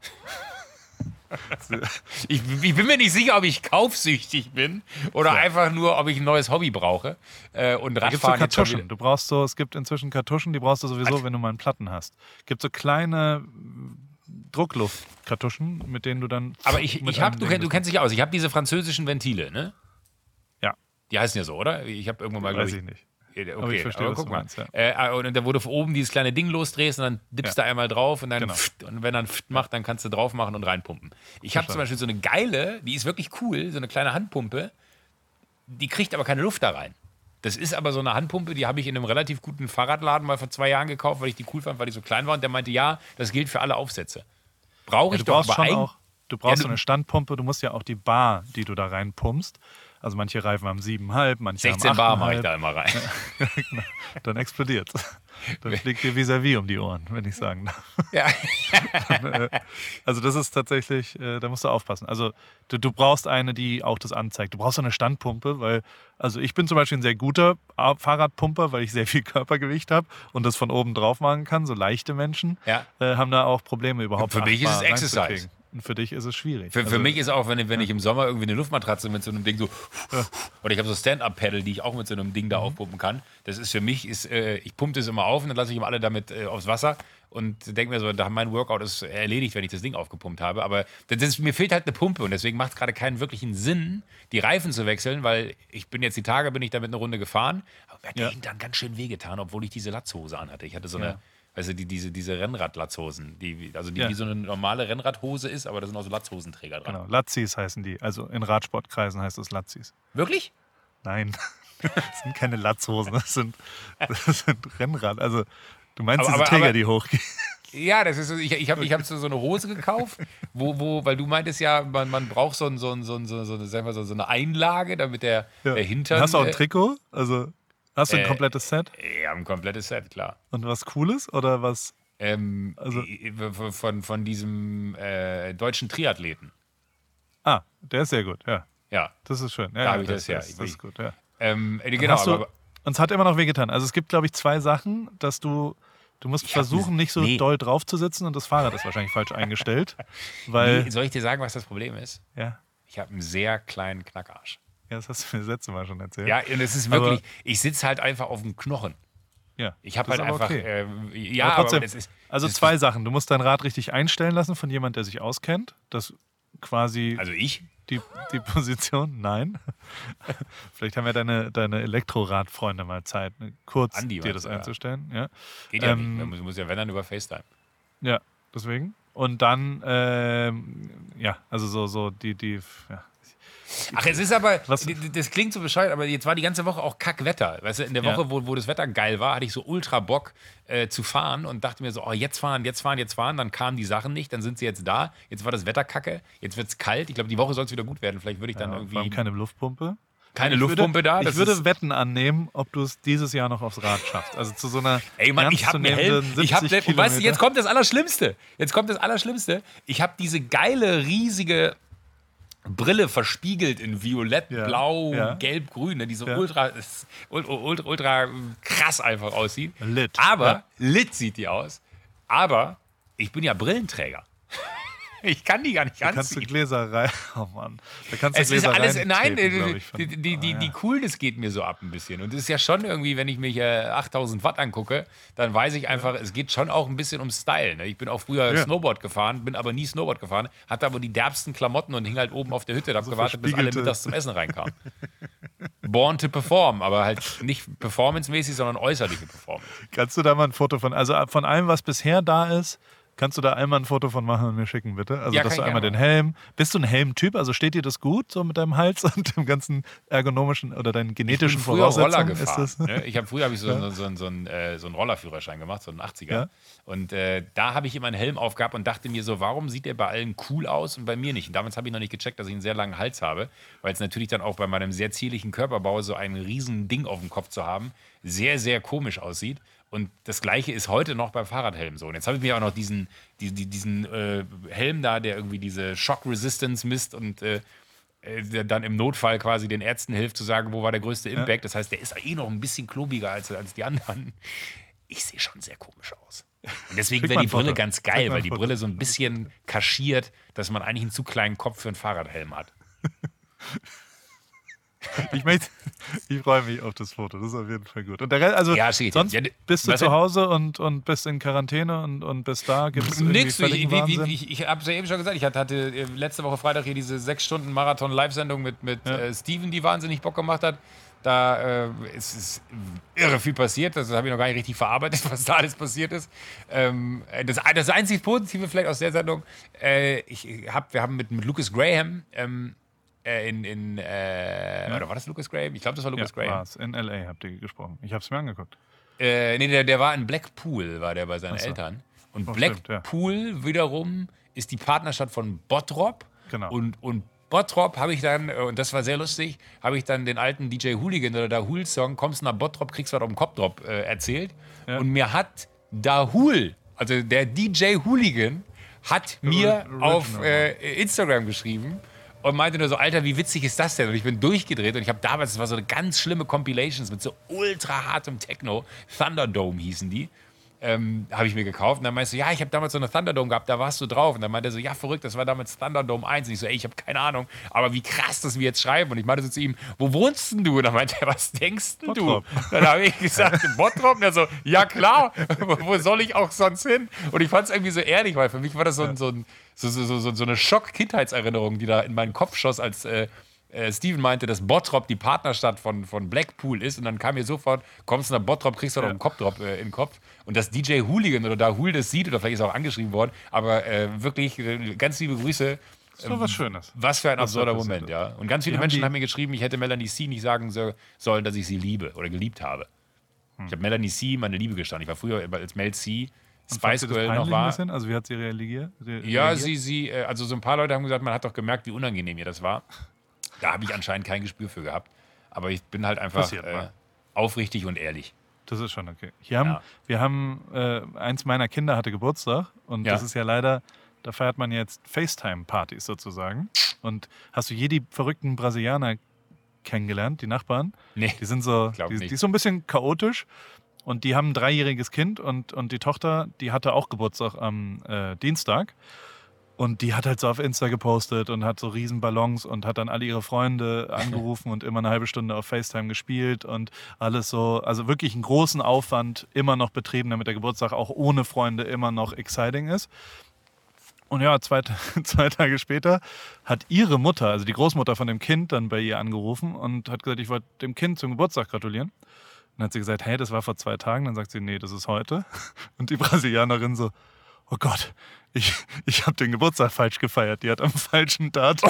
ich, ich bin mir nicht sicher, ob ich kaufsüchtig bin oder ja. einfach nur, ob ich ein neues Hobby brauche. Äh, und Radfahren so Kartuschen. Du brauchst so, es gibt inzwischen Kartuschen, die brauchst du sowieso, Was? wenn du mal einen Platten hast. Es gibt so kleine Druckluftkartuschen, mit denen du dann. Aber ich, ich habe, du, du kennst dich aus. Ich habe diese französischen Ventile, ne? Ja. Die heißen ja so, oder? Ich habe irgendwann mal, glaube ich. Weiß ich nicht. Okay, aber ich verstehe, aber was guck du meinst, mal. Ja. Äh, und da, wo du von oben dieses kleine Ding losdrehst und dann dippst ja. du einmal drauf und dann genau. pft, und wenn dann pft macht, dann kannst du drauf machen und reinpumpen. Ich habe zum Beispiel so eine geile, die ist wirklich cool, so eine kleine Handpumpe, die kriegt aber keine Luft da rein. Das ist aber so eine Handpumpe, die habe ich in einem relativ guten Fahrradladen mal vor zwei Jahren gekauft, weil ich die cool fand, weil die so klein war und der meinte, ja, das gilt für alle Aufsätze. Brauche ich ja, doch aber schon ein... auch. Du brauchst ja, so eine Standpumpe, du musst ja auch die Bar, die du da reinpumpst. Also manche Reifen haben sieben Komma fünf, manche sechzehn haben Bar mache ich da immer rein. genau. Dann explodiert es. Dann fliegt dir vis-à-vis um die Ohren, wenn ich sagen darf. Ja. Dann, äh, also das ist tatsächlich, äh, da musst du aufpassen. Also du, du brauchst eine, die auch das anzeigt. Du brauchst so eine Standpumpe, weil, also ich bin zum Beispiel ein sehr guter Fahrradpumper, weil ich sehr viel Körpergewicht habe und das von oben drauf machen kann. So leichte Menschen ja. äh, haben da auch Probleme überhaupt. Für mich ist es Exercise. Und für dich ist es schwierig. Für, also, für mich ist auch, wenn, wenn ich im Sommer irgendwie eine Luftmatratze mit so einem Ding so, ja. oder ich habe so Stand-Up-Pedal, die ich auch mit so einem Ding da mhm. aufpumpen kann. Das ist für mich, ist, äh, ich pumpe das immer auf und dann lasse ich immer alle damit äh, aufs Wasser und denke mir so, da mein Workout ist erledigt, wenn ich das Ding aufgepumpt habe. Aber das ist, mir fehlt halt eine Pumpe und deswegen macht es gerade keinen wirklichen Sinn, die Reifen zu wechseln, weil ich bin jetzt die Tage, bin ich damit eine Runde gefahren, aber mir hat der Hintern ganz schön wehgetan, obwohl ich diese Latzhose anhatte. Ich hatte so eine... Ja. Also die, diese, diese Rennrad-Latzhosen, die, also die ja. wie so eine normale Rennradhose ist, aber da sind auch so Latzhosenträger dran. Genau, Latzis heißen die. Also in Radsportkreisen heißt es Latzis. Wirklich? Nein, das sind keine Latzhosen, das sind, das sind Rennrad. Also du meinst aber, diese aber, Träger, aber, die hochgehen. Ja, das ist, ich, ich habe ich hab so eine Hose gekauft, wo, wo, weil du meintest ja, man, man braucht so, ein, so, ein, so, ein, so, eine, so, so eine Einlage, damit der, ja. der Hintern... Hast du auch ein Trikot? Also hast du ein äh, komplettes Set? Ja, ein komplettes Set, klar. Und was Cooles oder was... Ähm, also, von, von diesem äh, deutschen Triathleten. Ah, der ist sehr gut, ja. Ja. Das ist schön. Ja, da ja, habe ich das, das, ja. Das, das ist gut, ja. Ähm, genau, du, aber... Uns hat immer noch wehgetan. Also es gibt, glaube ich, zwei Sachen, dass du... Du musst versuchen, nicht so nee. doll drauf zu sitzen und das Fahrrad ist wahrscheinlich falsch eingestellt. Weil, nee, soll ich dir sagen, was das Problem ist? Ja. Ich habe einen sehr kleinen Knackarsch. Ja, das hast du mir das letzte Mal schon erzählt. Ja, und es ist wirklich... Aber, ich sitze halt einfach auf dem Knochen. Ja, ich habe halt einfach. Okay. Äh, ja, aber trotzdem. Aber das ist, also das zwei ist, Sachen. Du musst dein Rad richtig einstellen lassen von jemand, der sich auskennt. Das quasi. Also ich? Die, die Position? Nein. Vielleicht haben ja deine, deine Elektroradfreunde mal Zeit, kurz Andi, dir das ja. einzustellen. Ja. Geht ja ähm, nicht. Man muss, muss ja, wenn dann, über FaceTime. Ja, deswegen. Und dann, ähm, ja, also so, so die, die, ja. Ach, es ist aber, Was? das klingt so bescheuert, aber jetzt war die ganze Woche auch Kackwetter. Weißt du, in der Woche, ja. wo, wo das Wetter geil war, hatte ich so ultra Bock äh, zu fahren und dachte mir so, oh, jetzt fahren, jetzt fahren, jetzt fahren. Dann kamen die Sachen nicht, dann sind sie jetzt da. Jetzt war das Wetter kacke, jetzt wird es kalt. Ich glaube, die Woche soll es wieder gut werden. Vielleicht würde ich dann ja, irgendwie... Vor allem keine Luftpumpe. Keine ich Luftpumpe würde, da? Ich das würde ist, Wetten annehmen, ob du es dieses Jahr noch aufs Rad schaffst. Also zu so einer Ey Mann, ich habe mir Helm, ich hab, und weißt du, jetzt kommt das Allerschlimmste. Jetzt kommt das Allerschlimmste. Ich habe diese geile, riesige Brille verspiegelt in Violett, ja. Blau, ja. Gelb, Grün, ne, die so ja. ultra, ultra, ultra, ultra krass einfach aussieht. Lit. Aber, ja. lit sieht die aus. Aber ich bin ja Brillenträger. Ich kann die gar nicht anziehen. Da kannst du Gläser rein. Oh Mann. Da kannst du es Gläser ist alles, rein nein, treten, die, die, die, die, die Coolness geht mir so ab ein bisschen. Und es ist ja schon irgendwie, wenn ich mich äh, achttausend Watt angucke, dann weiß ich einfach, es geht schon auch ein bisschen um Style. Ne? Ich bin auch früher ja. Snowboard gefahren, bin aber nie Snowboard gefahren, hatte aber die derbsten Klamotten und hing halt oben auf der Hütte und hab so gewartet, bis alle mittags zum Essen reinkamen. Born to perform, aber halt nicht performancemäßig, sondern äußerliche Performance. Kannst du da mal ein Foto von, also von allem, was bisher da ist, kannst du da einmal ein Foto von machen und mir schicken, bitte? Also, ja, dass du einmal den Helm. Bist du ein Helmtyp? Also, steht dir das gut, so mit deinem Hals und dem ganzen ergonomischen oder deinen genetischen Voraussetzungen? Ich bin früher Roller gefahren. Ne? Ich habe früher hab ich so, ja. so, so, so, einen, äh, so einen Rollerführerschein gemacht, so einen achtziger. Ja. Und äh, da habe ich immer einen Helm aufgehabt und dachte mir so, warum sieht der bei allen cool aus und bei mir nicht? Und damals habe ich noch nicht gecheckt, dass ich einen sehr langen Hals habe, weil es natürlich dann auch bei meinem sehr zierlichen Körperbau so ein riesen Ding auf dem Kopf zu haben, sehr, sehr komisch aussieht. Und das Gleiche ist heute noch beim Fahrradhelm so. Und jetzt habe ich mir auch noch diesen, die, die, diesen äh, Helm da, der irgendwie diese Shock Resistance misst und äh, der dann im Notfall quasi den Ärzten hilft zu sagen, wo war der größte Impact. Ja. Das heißt, der ist eh noch ein bisschen klobiger als, als die anderen. Ich sehe schon sehr komisch aus. Und deswegen wäre die Brille ganz geil, weil die Brille so ein bisschen kaschiert, dass man eigentlich einen zu kleinen Kopf für einen Fahrradhelm hat. Ich, ich freue mich auf das Foto, das ist auf jeden Fall gut. Und der Rest, also ja, sonst ja, bist du zu Hause und, und bist in Quarantäne und, und bist da, gibt es nix. Ich, ich, ich, ich habe es ja eben schon gesagt, ich hatte letzte Woche Freitag hier diese sechs Stunden Marathon-Live-Sendung mit, mit ja. äh, Steven, die wahnsinnig Bock gemacht hat. Da äh, ist, ist irre viel passiert, das habe ich noch gar nicht richtig verarbeitet, was da alles passiert ist. Ähm, das, das einzig Positive vielleicht aus der Sendung, äh, ich hab, wir haben mit, mit Lucas Graham ähm, In, in äh, ja. oder war das Lucas Graham? Ich glaube, das war Lucas ja, Graham. War's. In L A habt ihr gesprochen. Ich habe es mir angeguckt. Äh, nee, der, der war in Blackpool, war der bei seinen so. Eltern. Und oh, Blackpool stimmt, ja. wiederum ist die Partnerstadt von Bottrop. Genau. Und, und Bottrop habe ich dann, und das war sehr lustig, habe ich dann den alten D J Hooligan oder Dahul-Song, kommst nach Bottrop, kriegst was auf dem Kopf drauf äh, erzählt. Ja. Und mir hat Dahul, also der D J Hooligan, hat mir Original. auf äh, Instagram geschrieben, und meinte nur so, Alter, wie witzig ist das denn? Und ich bin durchgedreht und ich habe damals, das war so eine ganz schlimme Compilations mit so ultra hartem Techno, Thunderdome hießen die, ähm, habe ich mir gekauft. Und dann meinst du, ja, ich habe damals so eine Thunderdome gehabt, da warst du drauf. Und dann meinte er so, ja, verrückt, das war damals Thunderdome eins. Und ich so, ey, ich habe keine Ahnung, aber wie krass, dass wir jetzt schreiben. Und ich meinte so zu ihm, wo wohnst denn du? Und dann meinte er, was denkst denn du? Dann habe ich gesagt, in Bottrop. Und er so, ja klar, wo soll ich auch sonst hin? Und ich fand es irgendwie so ehrlich, weil für mich war das so ein, so ein So, so, so, so eine Schock-Kindheitserinnerung, die da in meinen Kopf schoss, als äh, äh, Steven meinte, dass Bottrop die Partnerstadt von, von Blackpool ist. Und dann kam mir sofort, kommst du nach Bottrop, kriegst du noch ja. einen Kopfdrop äh, in den Kopf. Und dass D J Hooligan oder Dahul das sieht, oder vielleicht ist er auch angeschrieben worden, aber äh, wirklich äh, ganz liebe Grüße. Das ist doch was Schönes. Was für ein absurder Moment, ja. Und ganz viele Menschen haben mir geschrieben, ich hätte Melanie C. nicht sagen sollen, dass ich sie liebe oder geliebt habe. Hm. Ich habe Melanie C. meine Liebe gestanden. Ich war früher als Mel C. Spice Girl noch war. Also wie hat sie reagiert? Re ja, sie, sie, also so ein paar Leute haben gesagt, man hat doch gemerkt, wie unangenehm ihr das war. Da habe ich anscheinend kein Gespür für gehabt. Aber ich bin halt einfach äh, aufrichtig und ehrlich. Das ist schon okay. Hier haben, ja. Wir haben, äh, eins meiner Kinder hatte Geburtstag und ja. das ist ja leider, da feiert man jetzt FaceTime-Partys sozusagen. Und hast du je die verrückten Brasilianer kennengelernt, die Nachbarn? Nee, die sind so, die, die ist so ein bisschen chaotisch. Und die haben ein dreijähriges Kind und, und die Tochter, die hatte auch Geburtstag am äh, Dienstag. Und die hat halt so auf Insta gepostet und hat so riesen Ballons und hat dann alle ihre Freunde angerufen und immer eine halbe Stunde auf FaceTime gespielt und alles so. Also wirklich einen großen Aufwand immer noch betrieben, damit der Geburtstag auch ohne Freunde immer noch exciting ist. Und ja, zwei, zwei Tage später hat ihre Mutter, also die Großmutter von dem Kind, dann bei ihr angerufen und hat gesagt, ich wollte dem Kind zum Geburtstag gratulieren. Dann hat sie gesagt, hey, das war vor zwei Tagen. Dann sagt sie, nee, das ist heute. Und die Brasilianerin so, oh Gott, ich, ich habe den Geburtstag falsch gefeiert. Die hat am falschen Datum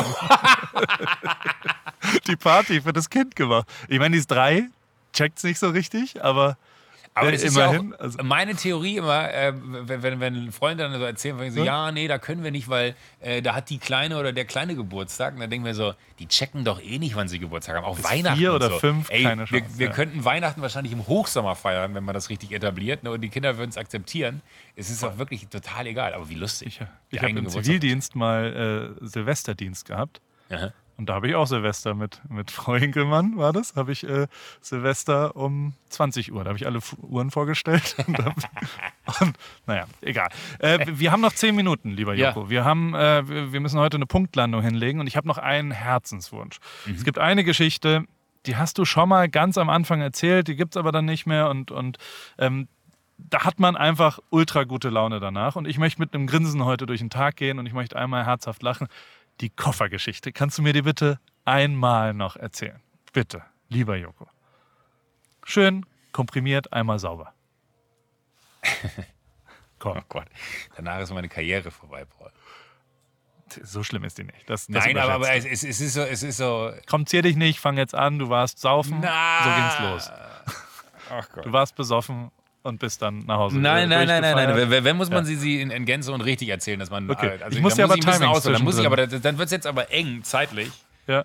die Party für das Kind gemacht. Ich meine, die ist drei, checkt's nicht so richtig, aber... Aber das ist immerhin, ja auch also meine Theorie immer, äh, wenn, wenn, wenn Freunde dann so erzählen, so, ja, nee, da können wir nicht, weil äh, da hat die Kleine oder der Kleine Geburtstag. Und dann denken wir so, die checken doch eh nicht, wann sie Geburtstag haben. Auch bis Weihnachten vier oder so. fünf, Ey, keine Chance. Wir, wir ja. könnten Weihnachten wahrscheinlich im Hochsommer feiern, wenn man das richtig etabliert. Ne? Und die Kinder würden es akzeptieren. Es ist auch wirklich total egal. Aber wie lustig. Ich, ich habe im Zivildienst mal äh, Silvesterdienst gehabt. Aha. Und da habe ich auch Silvester mit, mit Frau Hinkelmann, war das, habe ich äh, Silvester um zwanzig Uhr, da habe ich alle F- Uhren vorgestellt. und, hab, und naja, egal. Äh, wir haben noch zehn Minuten, lieber Joko. Ja. Wir, haben, äh, wir müssen heute eine Punktlandung hinlegen und ich habe noch einen Herzenswunsch. Mhm. Es gibt eine Geschichte, die hast du schon mal ganz am Anfang erzählt, die gibt es aber dann nicht mehr und, und ähm, da hat man einfach ultra gute Laune danach und ich möchte mit einem Grinsen heute durch den Tag gehen und ich möchte einmal herzhaft lachen. Die Koffergeschichte. Kannst du mir die bitte einmal noch erzählen? Bitte, lieber Joko. Schön, komprimiert, einmal sauber. Komm. Oh Gott, danach ist meine Karriere vorbei, Paul. So schlimm ist die nicht. Das, das Nein, aber, aber es, es, es, ist so, es ist so... Komm, zier dich nicht, fang jetzt an, du warst saufen, Na. so ging's los. Ach Gott. Du warst besoffen und bist dann nach Hause. Nein, nein, nein, nein, nein. Wenn, wenn muss man ja. sie, sie in, in Gänze und richtig erzählen, dass man... Okay. Also, ich muss ja aber Timing aus, dann muss ich aber Dann wird es jetzt aber eng, zeitlich. Ja.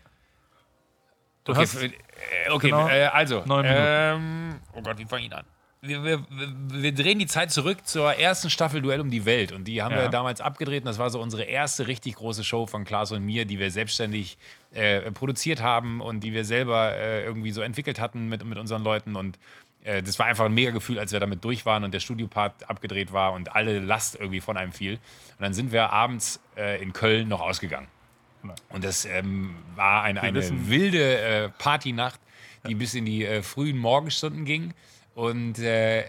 Du okay, hast okay genau äh, also... Neun ähm, oh Gott, wie fange ich ihn an? Wir, wir, wir drehen die Zeit zurück zur ersten Staffel Duell um die Welt. Und die haben ja. wir damals abgedreht. Und das war so unsere erste richtig große Show von Klaas und mir, die wir selbstständig äh, produziert haben und die wir selber äh, irgendwie so entwickelt hatten mit, mit unseren Leuten. Und äh, das war einfach ein mega Gefühl, als wir damit durch waren und der Studiopart abgedreht war und alle Last irgendwie von einem fiel. Und dann sind wir abends äh, in Köln noch ausgegangen. Und das ähm, war eine, eine wilde äh, Partynacht, die bis in die äh, frühen Morgenstunden ging. Und äh,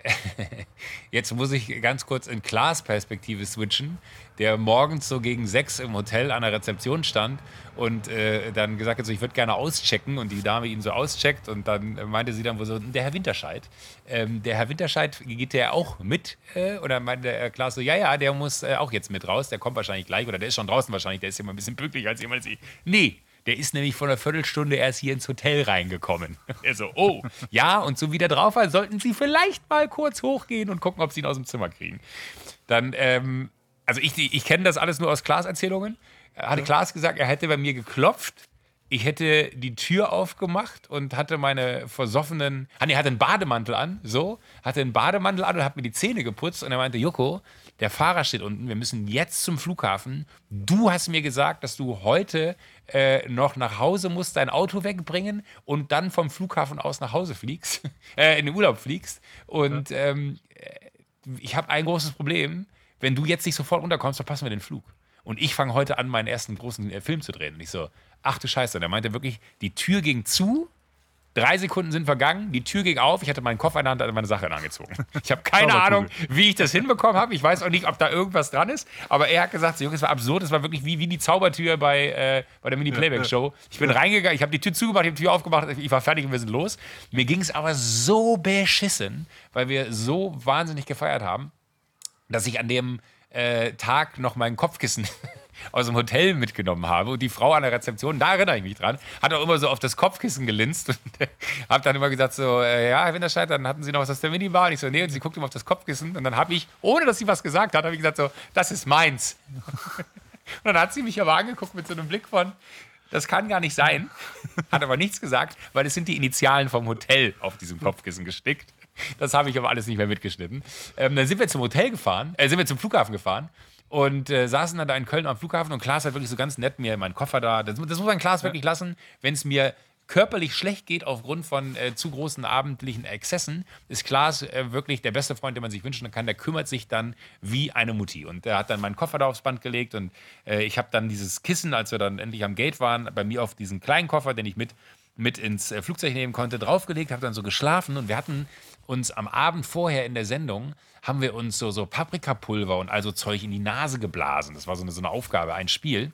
jetzt muss ich ganz kurz in Klaas Perspektive switchen, der morgens so gegen sechs im Hotel an der Rezeption stand und äh, dann gesagt hat, so, ich würde gerne auschecken und die Dame ihn so auscheckt und dann meinte sie dann wohl so, der Herr Winterscheid, ähm, der Herr Winterscheid, geht der auch mit? Äh, oder meinte der Klaas so, ja, ja, der muss äh, auch jetzt mit raus, der kommt wahrscheinlich gleich oder der ist schon draußen wahrscheinlich, der ist immer ein bisschen pünktlicher als jemand. Nee. Der ist nämlich vor einer Viertelstunde erst hier ins Hotel reingekommen. Er so, oh, ja, und so wie der drauf war, sollten Sie vielleicht mal kurz hochgehen und gucken, ob Sie ihn aus dem Zimmer kriegen. Dann, ähm, also ich, ich kenne das alles nur aus Klaas Erzählungen. Hatte ja. Klaas gesagt, er hätte bei mir geklopft. Ich hätte die Tür aufgemacht und hatte meine versoffenen, ah, nee, hatte einen Bademantel an, so, hatte einen Bademantel an und hat mir die Zähne geputzt und er meinte, Joko, der Fahrer steht unten, wir müssen jetzt zum Flughafen. Du hast mir gesagt, dass du heute äh, noch nach Hause musst, dein Auto wegbringen und dann vom Flughafen aus nach Hause fliegst, äh, in den Urlaub fliegst. Und ja. ähm, ich habe ein großes Problem, wenn du jetzt nicht sofort unterkommst, verpassen wir den Flug. Und ich fange heute an, meinen ersten großen äh, Film zu drehen. Und ich so, ach du Scheiße. Und er meinte wirklich, die Tür ging zu, drei Sekunden sind vergangen, die Tür ging auf, ich hatte meinen Koffer in der Hand, hatte meine Sachen angezoon. Ich habe keine Ahnung, wie ich das hinbekommen habe. Ich weiß auch nicht, ob da irgendwas dran ist. Aber er hat gesagt, so, Junge, es war absurd, es war wirklich wie, wie die Zaubertür bei, äh, bei der Mini-Playback-Show. Ich bin reingegangen, ich habe die Tür zugemacht, ich habe die Tür aufgemacht, ich war fertig und wir sind los. Mir ging es aber so beschissen, weil wir so wahnsinnig gefeiert haben, dass ich an dem äh, Tag noch mein Kopfkissen aus dem Hotel mitgenommen habe und die Frau an der Rezeption, da erinnere ich mich dran, hat auch immer so auf das Kopfkissen gelinst und habe dann immer gesagt so, äh, ja, Herr Winterscheid, dann hatten Sie noch was aus der Minibar? Und ich so, nee, und sie guckt immer auf das Kopfkissen und dann habe ich, ohne dass sie was gesagt hat, habe ich gesagt so, das ist meins. Und dann hat sie mich aber angeguckt mit so einem Blick von, das kann gar nicht sein, hat aber nichts gesagt, weil es sind die Initialen vom Hotel auf diesem Kopfkissen gestickt. Das habe ich aber alles nicht mehr mitgeschnitten. Ähm, dann sind wir zum Hotel gefahren, äh, sind wir zum Flughafen gefahren und äh, saßen dann da in Köln am Flughafen und Klaas hat wirklich so ganz nett mir meinen Koffer da, das, das muss man Klaas ja. wirklich lassen, wenn es mir körperlich schlecht geht aufgrund von äh, zu großen abendlichen Exzessen, ist Klaas äh, wirklich der beste Freund, den man sich wünschen kann. Der kümmert sich dann wie eine Mutti. Und der hat dann meinen Koffer da aufs Band gelegt und äh, ich habe dann dieses Kissen, als wir dann endlich am Gate waren, bei mir auf diesen kleinen Koffer, den ich mit, mit ins äh, Flugzeug nehmen konnte, draufgelegt, habe dann so geschlafen und wir hatten uns am Abend vorher in der Sendung, haben wir uns so, so Paprikapulver und also Zeug in die Nase geblasen. Das war so eine, so eine Aufgabe, ein Spiel.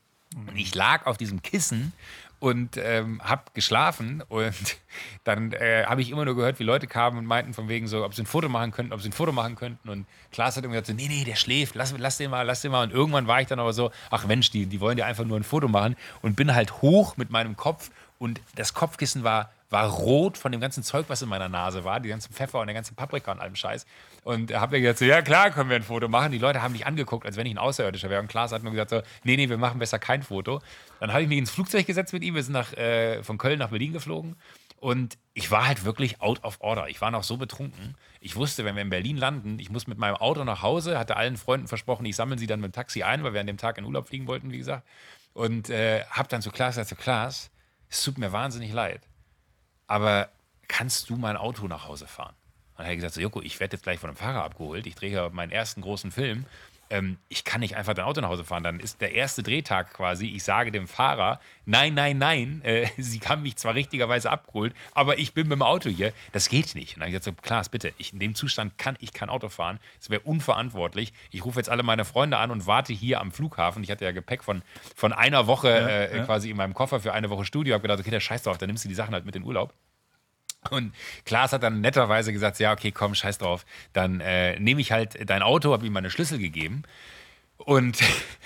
Und ich lag auf diesem Kissen und ähm, hab geschlafen und dann äh, habe ich immer nur gehört, wie Leute kamen und meinten von wegen so, ob sie ein Foto machen könnten, ob sie ein Foto machen könnten und Klaas hat immer gesagt so, nee, nee, der schläft, lass, lass den mal, lass den mal und irgendwann war ich dann aber so, ach Mensch, die, die wollen ja einfach nur ein Foto machen und bin halt hoch mit meinem Kopf und das Kopfkissen war war rot von dem ganzen Zeug, was in meiner Nase war, die ganzen Pfeffer und der ganzen Paprika und allem Scheiß. Und habe mir gesagt, so, ja klar, können wir ein Foto machen. Die Leute haben mich angeguckt, als wenn ich ein Außerirdischer wäre. Und Klaas hat nur gesagt, so, nee, nee, wir machen besser kein Foto. Dann habe ich mich ins Flugzeug gesetzt mit ihm. Wir sind nach, äh, von Köln nach Berlin geflogen. Und ich war halt wirklich out of order. Ich war noch so betrunken. Ich wusste, wenn wir in Berlin landen, ich muss mit meinem Auto nach Hause, hatte allen Freunden versprochen, ich sammle sie dann mit dem Taxi ein, weil wir an dem Tag in Urlaub fliegen wollten, wie gesagt. Und äh, hab dann zu Klaas gesagt, so Klaas, es tut mir wahnsinnig leid, aber kannst du mein Auto nach Hause fahren? Und dann hat er gesagt, so, Joko, ich werde jetzt gleich von einem Fahrer abgeholt, ich drehe ja meinen ersten großen Film, ähm, ich kann nicht einfach dein Auto nach Hause fahren. Dann ist der erste Drehtag quasi, ich sage dem Fahrer, nein, nein, nein, äh, sie haben mich zwar richtigerweise abgeholt, aber ich bin mit dem Auto hier, das geht nicht. Und dann habe ich gesagt, so, Klaas, bitte, ich, in dem Zustand kann ich kein Auto fahren, das wäre unverantwortlich. Ich rufe jetzt alle meine Freunde an und warte hier am Flughafen. Ich hatte ja Gepäck von, von einer Woche ja, äh, ja. quasi in meinem Koffer für eine Woche Studio. Ich habe gedacht, okay, der scheiß drauf, dann nimmst du die Sachen halt mit in den Urlaub. Und Klaas hat dann netterweise gesagt, ja, okay, komm, scheiß drauf. Dann äh, nehme ich halt dein Auto, habe ihm meine Schlüssel gegeben und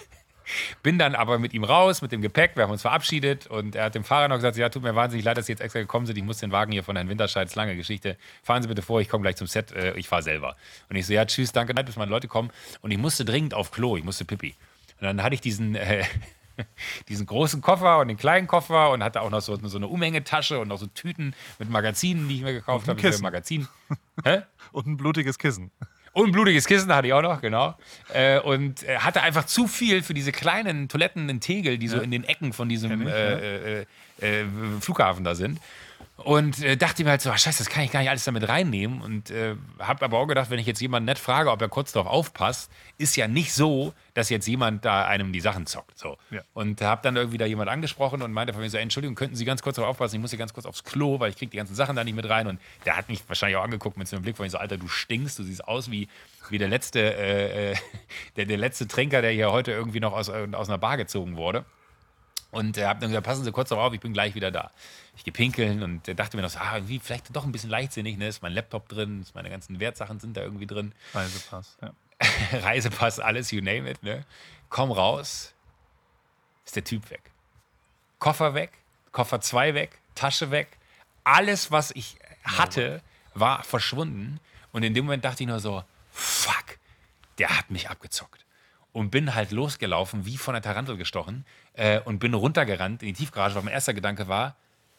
bin dann aber mit ihm raus, mit dem Gepäck. Wir haben uns verabschiedet und er hat dem Fahrer noch gesagt, ja, tut mir wahnsinnig leid, dass Sie jetzt extra gekommen sind. Ich muss den Wagen hier von Herrn Winterscheid, ist lange Geschichte. Fahren Sie bitte vor, ich komme gleich zum Set, äh, ich fahre selber. Und ich so, ja, tschüss, danke, bis meine Leute kommen. Und ich musste dringend auf Klo, ich musste pipi. Und dann hatte ich diesen... Äh, diesen großen Koffer und den kleinen Koffer und hatte auch noch so, so eine Umhängetasche und noch so Tüten mit Magazinen, die ich mir gekauft habe. Für Magazin. Hä? Und ein blutiges Kissen. Und ein blutiges Kissen hatte ich auch noch, genau. Äh, und äh, hatte einfach zu viel für diese kleinen Toiletten in Tegel, die so ja. in den Ecken von diesem ich, äh, äh, äh, Flughafen da sind. Und äh, dachte mir halt so, ach, scheiße, das kann ich gar nicht alles damit reinnehmen. Und äh, habe aber auch gedacht, wenn ich jetzt jemanden nett frage, ob er kurz darauf aufpasst, ist ja nicht so, dass jetzt jemand da einem die Sachen zockt. So. Ja. Und habe dann irgendwie da jemand angesprochen und meinte von mir so, Entschuldigung, könnten Sie ganz kurz darauf aufpassen, ich muss hier ganz kurz aufs Klo, weil ich kriege die ganzen Sachen da nicht mit rein. Und der hat mich wahrscheinlich auch angeguckt mit so einem Blick von mir so, Alter, du stinkst, du siehst aus wie, wie der, letzte, äh, der, der letzte Trinker, der hier heute irgendwie noch aus, aus einer Bar gezogen wurde. Und er äh, hat dann gesagt, passen Sie kurz darauf auf, ich bin gleich wieder da. Ich gehe pinkeln und er dachte mir noch so, ah, irgendwie vielleicht doch ein bisschen leichtsinnig, ne? Ist mein Laptop drin, ist meine ganzen Wertsachen sind da irgendwie drin. Reisepass, ja. Reisepass, alles, you name it, ne? Komm raus, ist der Typ weg. Koffer weg, Koffer zwei weg, Tasche weg. Alles, was ich hatte, war verschwunden. Und in dem Moment dachte ich nur so, fuck, der hat mich abgezockt. Und bin halt losgelaufen, wie von der Tarantel gestochen, äh, und bin runtergerannt in die Tiefgarage, weil mein erster Gedanke war,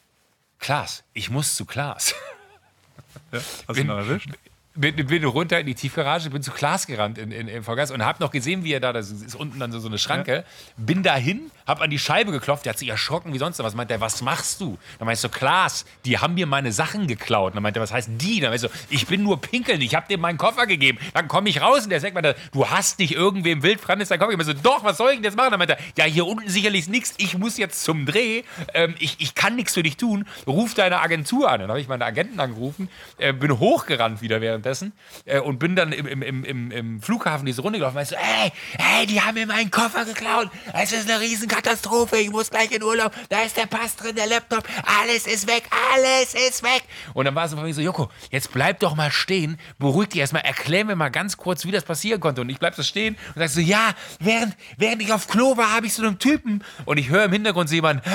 Klaas, ich muss zu Klaas. Ja, hast du ihn noch erwischt? Bin, bin runter in die Tiefgarage, bin zu Klaas gerannt in, in, in Vollgas und habe noch gesehen, wie er da, das ist unten dann so, so eine Schranke, ja. Bin dahin, habe an die Scheibe geklopft, der hat sich erschrocken wie sonst was. Meint er, was machst du? Dann meinte ich so, Klaas, die haben mir meine Sachen geklaut. Dann meinte er, was heißt die? Dann meinte ich so, ich bin nur pinkeln, ich habe dir meinen Koffer gegeben. Dann komme ich raus und der sagt mir, du hast nicht irgendwem wildfremdes deinen Koffer gegeben. Ich so, doch, was soll ich denn jetzt machen? Dann meinte er, ja, hier unten sicherlich nichts, ich muss jetzt zum Dreh, ähm, ich, ich kann nichts für dich tun, ruf deine Agentur an. Dann habe ich meine Agenten angerufen, äh, bin hochgerannt wieder währenddessen äh, und bin dann im, im, im, im Flughafen diese Runde gelaufen und meinte so, ey, ey, die haben mir meinen Koffer geklaut, es ist eine Riesenkatastrophe, ich muss gleich in Urlaub, da ist der Pass drin, der Laptop, alles ist weg, alles ist weg. Und dann war es von mir so, Joko, jetzt bleib doch mal stehen, beruhig dich erstmal, erklär mir mal ganz kurz, wie das passieren konnte. Und ich bleib so stehen und sag so, ja, während, während ich auf Klo war, habe ich so einen Typen und ich höre im Hintergrund so jemanden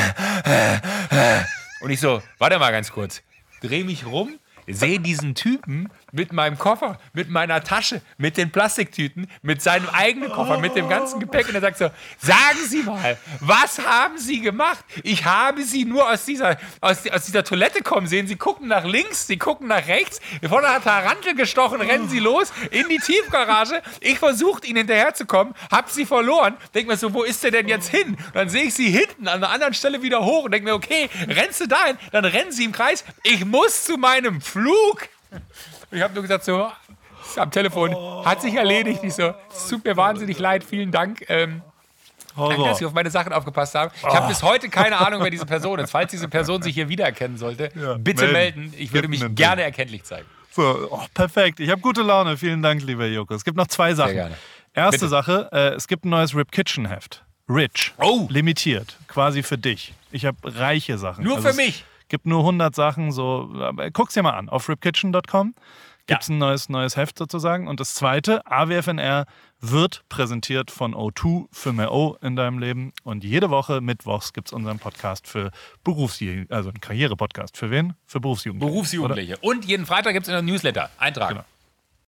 und ich so, warte mal ganz kurz, dreh mich rum, sehe diesen Typen mit meinem Koffer, mit meiner Tasche, mit den Plastiktüten, mit seinem eigenen Koffer, mit dem ganzen Gepäck. Und er sagt so, sagen Sie mal, was haben Sie gemacht? Ich habe Sie nur aus dieser, aus, aus dieser Toilette kommen sehen. Sie gucken nach links, Sie gucken nach rechts. Von einer Tarantel gestochen, rennen Sie los in die Tiefgarage. Ich versuche, Ihnen hinterherzukommen, hab Sie verloren. Denk mir so, wo ist der denn jetzt hin? Und dann sehe ich Sie hinten an einer anderen Stelle wieder hoch und denke mir, okay, rennst du dahin? Dann rennen Sie im Kreis. Ich muss zu meinem Flug. Und ich habe nur gesagt, so, am Telefon, hat sich erledigt. Ich so, es tut mir wahnsinnig leid, vielen Dank. Ähm, danke, dass Sie auf meine Sachen aufgepasst haben. Ich habe bis heute keine Ahnung, wer diese Person ist. Falls diese Person sich hier wiedererkennen sollte, ja, bitte melden. melden. Ich würde mich gerne erkenntlich zeigen. So, oh, perfekt. Ich habe gute Laune. Vielen Dank, lieber Joko. Es gibt noch zwei Sachen. Sehr gerne. Erste bitte. Sache, äh, es gibt ein neues Rip Kitchen Heft. Rich. Oh. Limitiert. Quasi für dich. Ich habe reiche Sachen. Nur also für mich. Gibt nur hundert Sachen, so, guck's dir mal an, auf rip kitchen dot com gibt es ja. ein neues, neues Heft sozusagen. Und das zweite, A W F N R wird präsentiert von O zwei für mehr O in deinem Leben. Und jede Woche, mittwochs, gibt es unseren Podcast für Berufsjugendliche, also einen Karriere-Podcast. Für wen? Für Berufsjugendliche. Berufsjugendliche. Oder? Und jeden Freitag gibt es einen Newsletter. Eintragen. Genau.